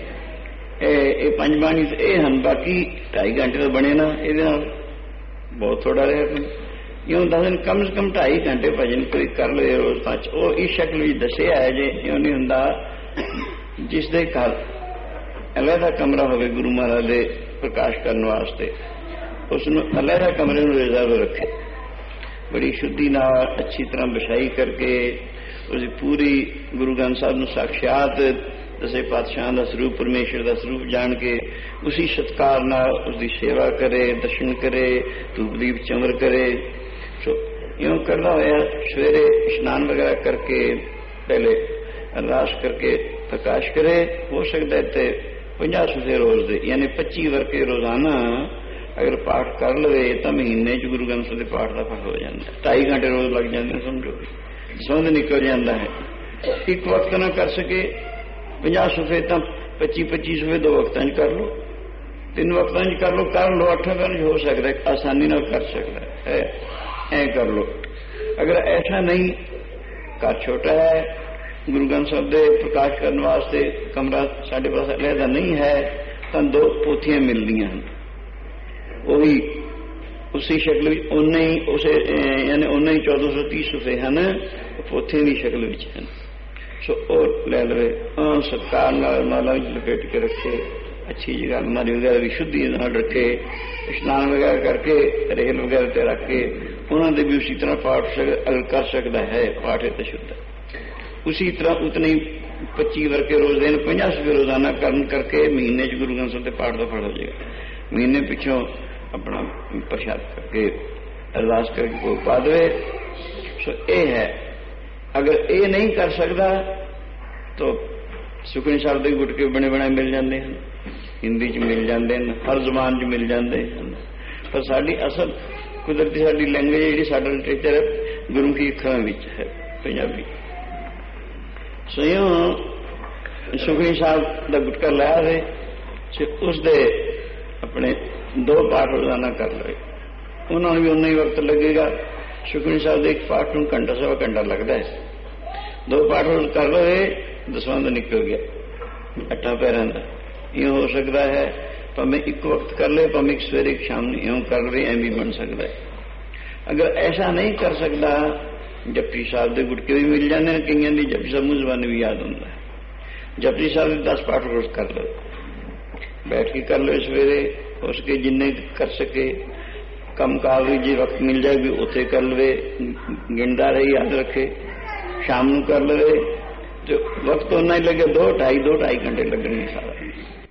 ਇਹ ਪੰਜ ਬਾਣੀ ਇਹ ਹਨ। ਬਾਕੀ ਢਾਈ ਘੰਟੇ ਤਾਂ ਬਣੇ ਨਾ, ਇਹਦੇ ਨਾਲ ਬਹੁਤ ਥੋੜਾ ਰਿਹਾ। ਇਉਂ ਦੱਸ ਦਿਨ ਕਮ ਸੇ ਕਮ ਢਾਈ ਘੰਟੇ ਭਜਨ ਕੋਈ ਕਰ ਲਏ ਰੋਜ਼ ਪੰਜ। ਉਹ ਇਸ ਸ਼ਕਲ ਵਿੱਚ ਦੱਸਿਆ ਹੈ ਜੇ ਇਉਂ ਨਹੀਂ ਹੁੰਦਾ ਜਿਸ ਦੇ ਘਰ ਅਲੱਗਾ ਕਮਰਾ ਹੋਵੇ ਗੁਰੂ ਮਹਾਰਾਜ ਦੇ ਪ੍ਰਕਾਸ਼ ਕਰਨ ਵਾਸਤੇ, ਉਸ ਨੂੰ ਅਲੱਗਾ ਕਮਰੇ ਨੂੰ ਰਿਜ਼ਰਵ ਰੱਖੇ, ਬੜੀ ਸ਼ੁੱਧੀ ਨਾਲ ਅੱਛੀ ਤਰ੍ਹਾਂ ਵਿਛਾਈ ਕਰਕੇ ਉਸਦੀ ਪੂਰੀ ਗੁਰੂ ਗ੍ਰੰਥ ਸਾਹਿਬ ਨੂੰ ਸਾਖਸ਼ਾਤ ਦਸੇ ਪਾਤਸ਼ਾਹਾਂ ਦਾ ਸਰੂਪ, ਪਰਮੇਸ਼ਰ ਦਾ ਸਰੂਪ ਜਾਣ ਕੇ ਉਸੀ ਸਤਿਕਾਰ ਨਾਲ ਉਸਦੀ ਸੇਵਾ ਕਰੇ, ਦਰਸ਼ਨ ਕਰੇ, ਧੂਪ ਦੀਪ ਚਮਰ ਕਰੇ। ਸੋ ਇਉਂ ਕਰਦਾ ਹੋਇਆ ਸਵੇਰੇ ਇਸ਼ਨਾਨ ਵਗੈਰਾ ਕਰਕੇ ਪਹਿਲੇ ਅਰਦਾਸ ਕਰਕੇ ਪ੍ਰਕਾਸ਼ ਕਰੇ। ਹੋ ਸਕਦਾ ਤੇ ਪੰਜਾਹ ਸੁਫੇ ਰੋਜ਼ ਦੇ, ਯਾਨੀ ਪੱਚੀ ਵਰਕੇ ਰੋਜ਼ਾਨਾ ਅਗਰ ਪਾਠ ਕਰ ਲਵੇ ਤਾਂ ਮਹੀਨੇ ਚ ਗੁਰੂ ਗ੍ਰੰਥ ਸਾਹਿਬ ਦੇ ਪਾਠ ਦਾ ਫਲ ਹੋ ਜਾਂਦਾ। ਢਾਈ ਘੰਟੇ ਰੋਜ਼ ਲੱਗ ਜਾਂਦੇ, ਸਮਝੋ ਸੌਂਦ ਨਿਕਲ ਜਾਂਦਾ ਹੈ। ਇੱਕ ਵਕਤ ਨਾ ਕਰ ਸਕੇ ਪੰਜਾਹ ਸੁਫੇ ਤਾਂ ਪੱਚੀ ਪੱਚੀ ਸੁਫੇ ਦੋ ਵਕਤਾਂ ਚ ਕਰ ਲਓ, ਤਿੰਨ ਵਕਤਾਂ ਚ ਕਰ ਲਓ, ਕਰ ਲਓ ਅੱਠਾਂ ਦਿਨ ਹੋ ਸਕਦਾ, ਆਸਾਨੀ ਨਾਲ ਕਰ ਸਕਦਾ ਹੈ। ਐ ਕਰ ਲਓ। ਅਗਰ ਐਸਾ ਨਹੀਂ, ਘਰ ਛੋਟਾ ਹੈ, ਗੁਰੂ ਗ੍ਰੰਥ ਸਾਹਿਬ ਦੇ ਪ੍ਰਕਾਸ਼ ਕਰਨ ਵਾਸਤੇ ਕਮਰਾ ਸਾਡੇ ਪਾਸ ਅਲੱਗਾ ਨਹੀਂ ਹੈ, ਤਾਂ ਦੋ ਪੋਥੀਆਂ ਮਿਲਦੀਆਂ ਹਨ। ਉਹੀ ਉਸੇ ਸ਼ਕਲ ਵਿੱਚ ਉਨੇ ਹੀ ਉਸੇ ਯਾਨੀ ਉਨੇ ਹੀ ਚੌਦਾਂ ਸੌ ਤੀਹ ਸੁਫੇ ਹਨ, ਪੋਥੀਆਂ ਦੀ ਸ਼ਕਲ ਵਿੱਚ ਹਨ। ਸੋ ਉਹ ਲੈ ਲਵੇ, ਸਤਿਕਾਰ ਨਾਲ ਮਾਲਾ ਵਿੱਚ ਲਪੇਟ ਕੇ ਰੱਖੇ, ਅੱਛੀ ਜਗ੍ਹਾ ਅਲਮਾਰੀ ਵਗੈਰਾ ਵੀ ਸ਼ੁੱਧੀ ਨਾਲ ਰੱਖੇ, ਇਸ਼ਨਾਨ ਵਗੈਰਾ ਕਰਕੇ ਰੇਲ ਵਗੈਰਾ ਤੇ ਰੱਖ ਕੇ ਉਹਨਾਂ ਦੇ ਵੀ ਉਸੀ ਤਰ੍ਹਾਂ ਪਾਠ ਅਗਰ ਕਰ ਸਕਦਾ ਹੈ, ਪਾਠ ਤੇ ਸ਼ੁੱਧ ਉਸੀ ਤਰ੍ਹਾਂ ਉਤਨੇ ਹੀ ਪੱਚੀ ਵਰਕੇ ਰੋਜ਼ ਦੇਣ, ਪੰਜਾਹ ਸੁਫੇ ਰੋਜ਼ਾਨਾ ਕਰਨ ਕਰਕੇ ਮਹੀਨੇ ਚ ਗੁਰੂ ਗ੍ਰੰਥ ਸਾਹਿਬ ਦੇ ਪਾਠ ਦਾ ਫਲ ਹੋ ਜਾਏਗਾ। ਮਹੀਨੇ ਪਿੱਛੋਂ ਆਪਣਾ ਪ੍ਰਸ਼ਾਦ ਕਰਕੇ ਅਰਦਾਸ ਕਰਕੇ ਭੋਗ ਪਾ ਦੇਵੇ। ਸੋ ਇਹ ਹੈ। ਅਗਰ ਇਹ ਨਹੀਂ ਕਰ ਸਕਦਾ ਤਾਂ ਸੁਖਮਨੀ ਸਾਹਿਬ ਦੇ ਗੁਟਕੇ ਬਣੇ ਬਣਾਏ ਮਿਲ ਜਾਂਦੇ ਹਨ, ਹਿੰਦੀ ਚ ਮਿਲ ਜਾਂਦੇ ਹਨ, ਹਰ ਜ਼ੁਬਾਨ ਚ ਮਿਲ ਜਾਂਦੇ ਹਨ। ਪਰ ਸਾਡੀ ਅਸਲ ਕੁਦਰਤੀ ਸਾਡੀ ਲੈਂਗੁਏਜ ਜਿਹੜੀ ਸਾਡਾ ਲਿਟਰੇਚਰ ਹੈ ਗੁਰਮੁਖੀ ਅੱਖਰਾਂ ਵਿੱਚ ਹੈ, ਪੰਜਾਬੀ। ਸੋ ਇਉਂ ਸੁਖਮਨੀ ਸਾਹਿਬ ਦਾ ਗੁਟਕਾ ਲਾਇਆ ਹੋਵੇ, ਉਸਦੇ ਆਪਣੇ ਦੋ ਪਾਠ ਰੋਜ਼ਾਨਾ ਕਰ ਲਵੇ, ਉਹਨਾਂ ਨੂੰ ਵੀ ਉਨਾ ਹੀ ਵਕਤ ਲੱਗੇਗਾ। ਸੁਖਮਨੀ ਸਾਹਿਬ ਦੇ ਇੱਕ ਪਾਠ ਨੂੰ ਘੰਟਾ ਸਵਾ ਘੰਟਾ ਲੱਗਦਾ ਹੈ। ਦੋ ਪਾਠ ਰੋਜ਼ ਕਰ ਲਵੇ, ਦਸਵਾਂ ਦਾ ਨਿਕਲ ਗਿਆ ਅੱਠਾਂ ਪੈਰਾਂ ਦਾ। ਇਹ ਹੋ ਸਕਦਾ ਹੈ ਭਾਵੇਂ ਇੱਕ ਵਕਤ ਕਰ ਲਏ, ਭਾਵੇਂ ਇੱਕ ਸਵੇਰੇ ਇੱਕ ਸ਼ਾਮ ਨੂੰ ਇਉਂ ਕਰ ਲਵੇ, ਐਂ ਵੀ ਬਣ ਸਕਦਾ ਹੈ। ਅਗਰ ਐਸਾ ਨਹੀਂ ਕਰ ਸਕਦਾ, ਜਪਜੀ ਸਾਹਿਬ ਦੇ ਗੁਟਕੇ ਵੀ ਮਿਲ ਜਾਂਦੇ ਨੇ, ਕਈਆਂ ਦੀ ਜਪਜੀ ਸਾਹਿਬ ਮੂੰਹ ਜ਼ਬਾਨੀ ਵੀ ਯਾਦ ਹੁੰਦਾ ਹੈ। ਜਪਜੀ ਸਾਹਿਬ ਦੇ ਦਸ ਪਾਠ ਰੋਜ਼ ਕਰ ਲਓ, ਬੈਠ ਕੇ ਕਰ ਲਓ, ਸਵੇਰੇ ਹੋ ਸਕੇ ਜਿੰਨੇ ਕਰ ਸਕੇ, ਕੰਮ ਕਾਰ ਵੀ ਜੇ ਵਕਤ ਮਿਲ ਜਾਏ ਵੀ ਉੱਥੇ ਕਰ ਲਵੇ, ਗਿਣਦਾ ਰਹੇ, ਯਾਦ ਰੱਖੇ। ਸ਼ਾਮ ਨੂੰ ਕਰ ਲਵੇ ਤੇ ਵਕਤ ਉਹਨਾਂ ਹੀ ਲੱਗੇ, ਦੋ ਢਾਈ ਦੋ ਢਾਈ ਘੰਟੇ ਲੱਗਣਗੇ ਸਾਰਾ।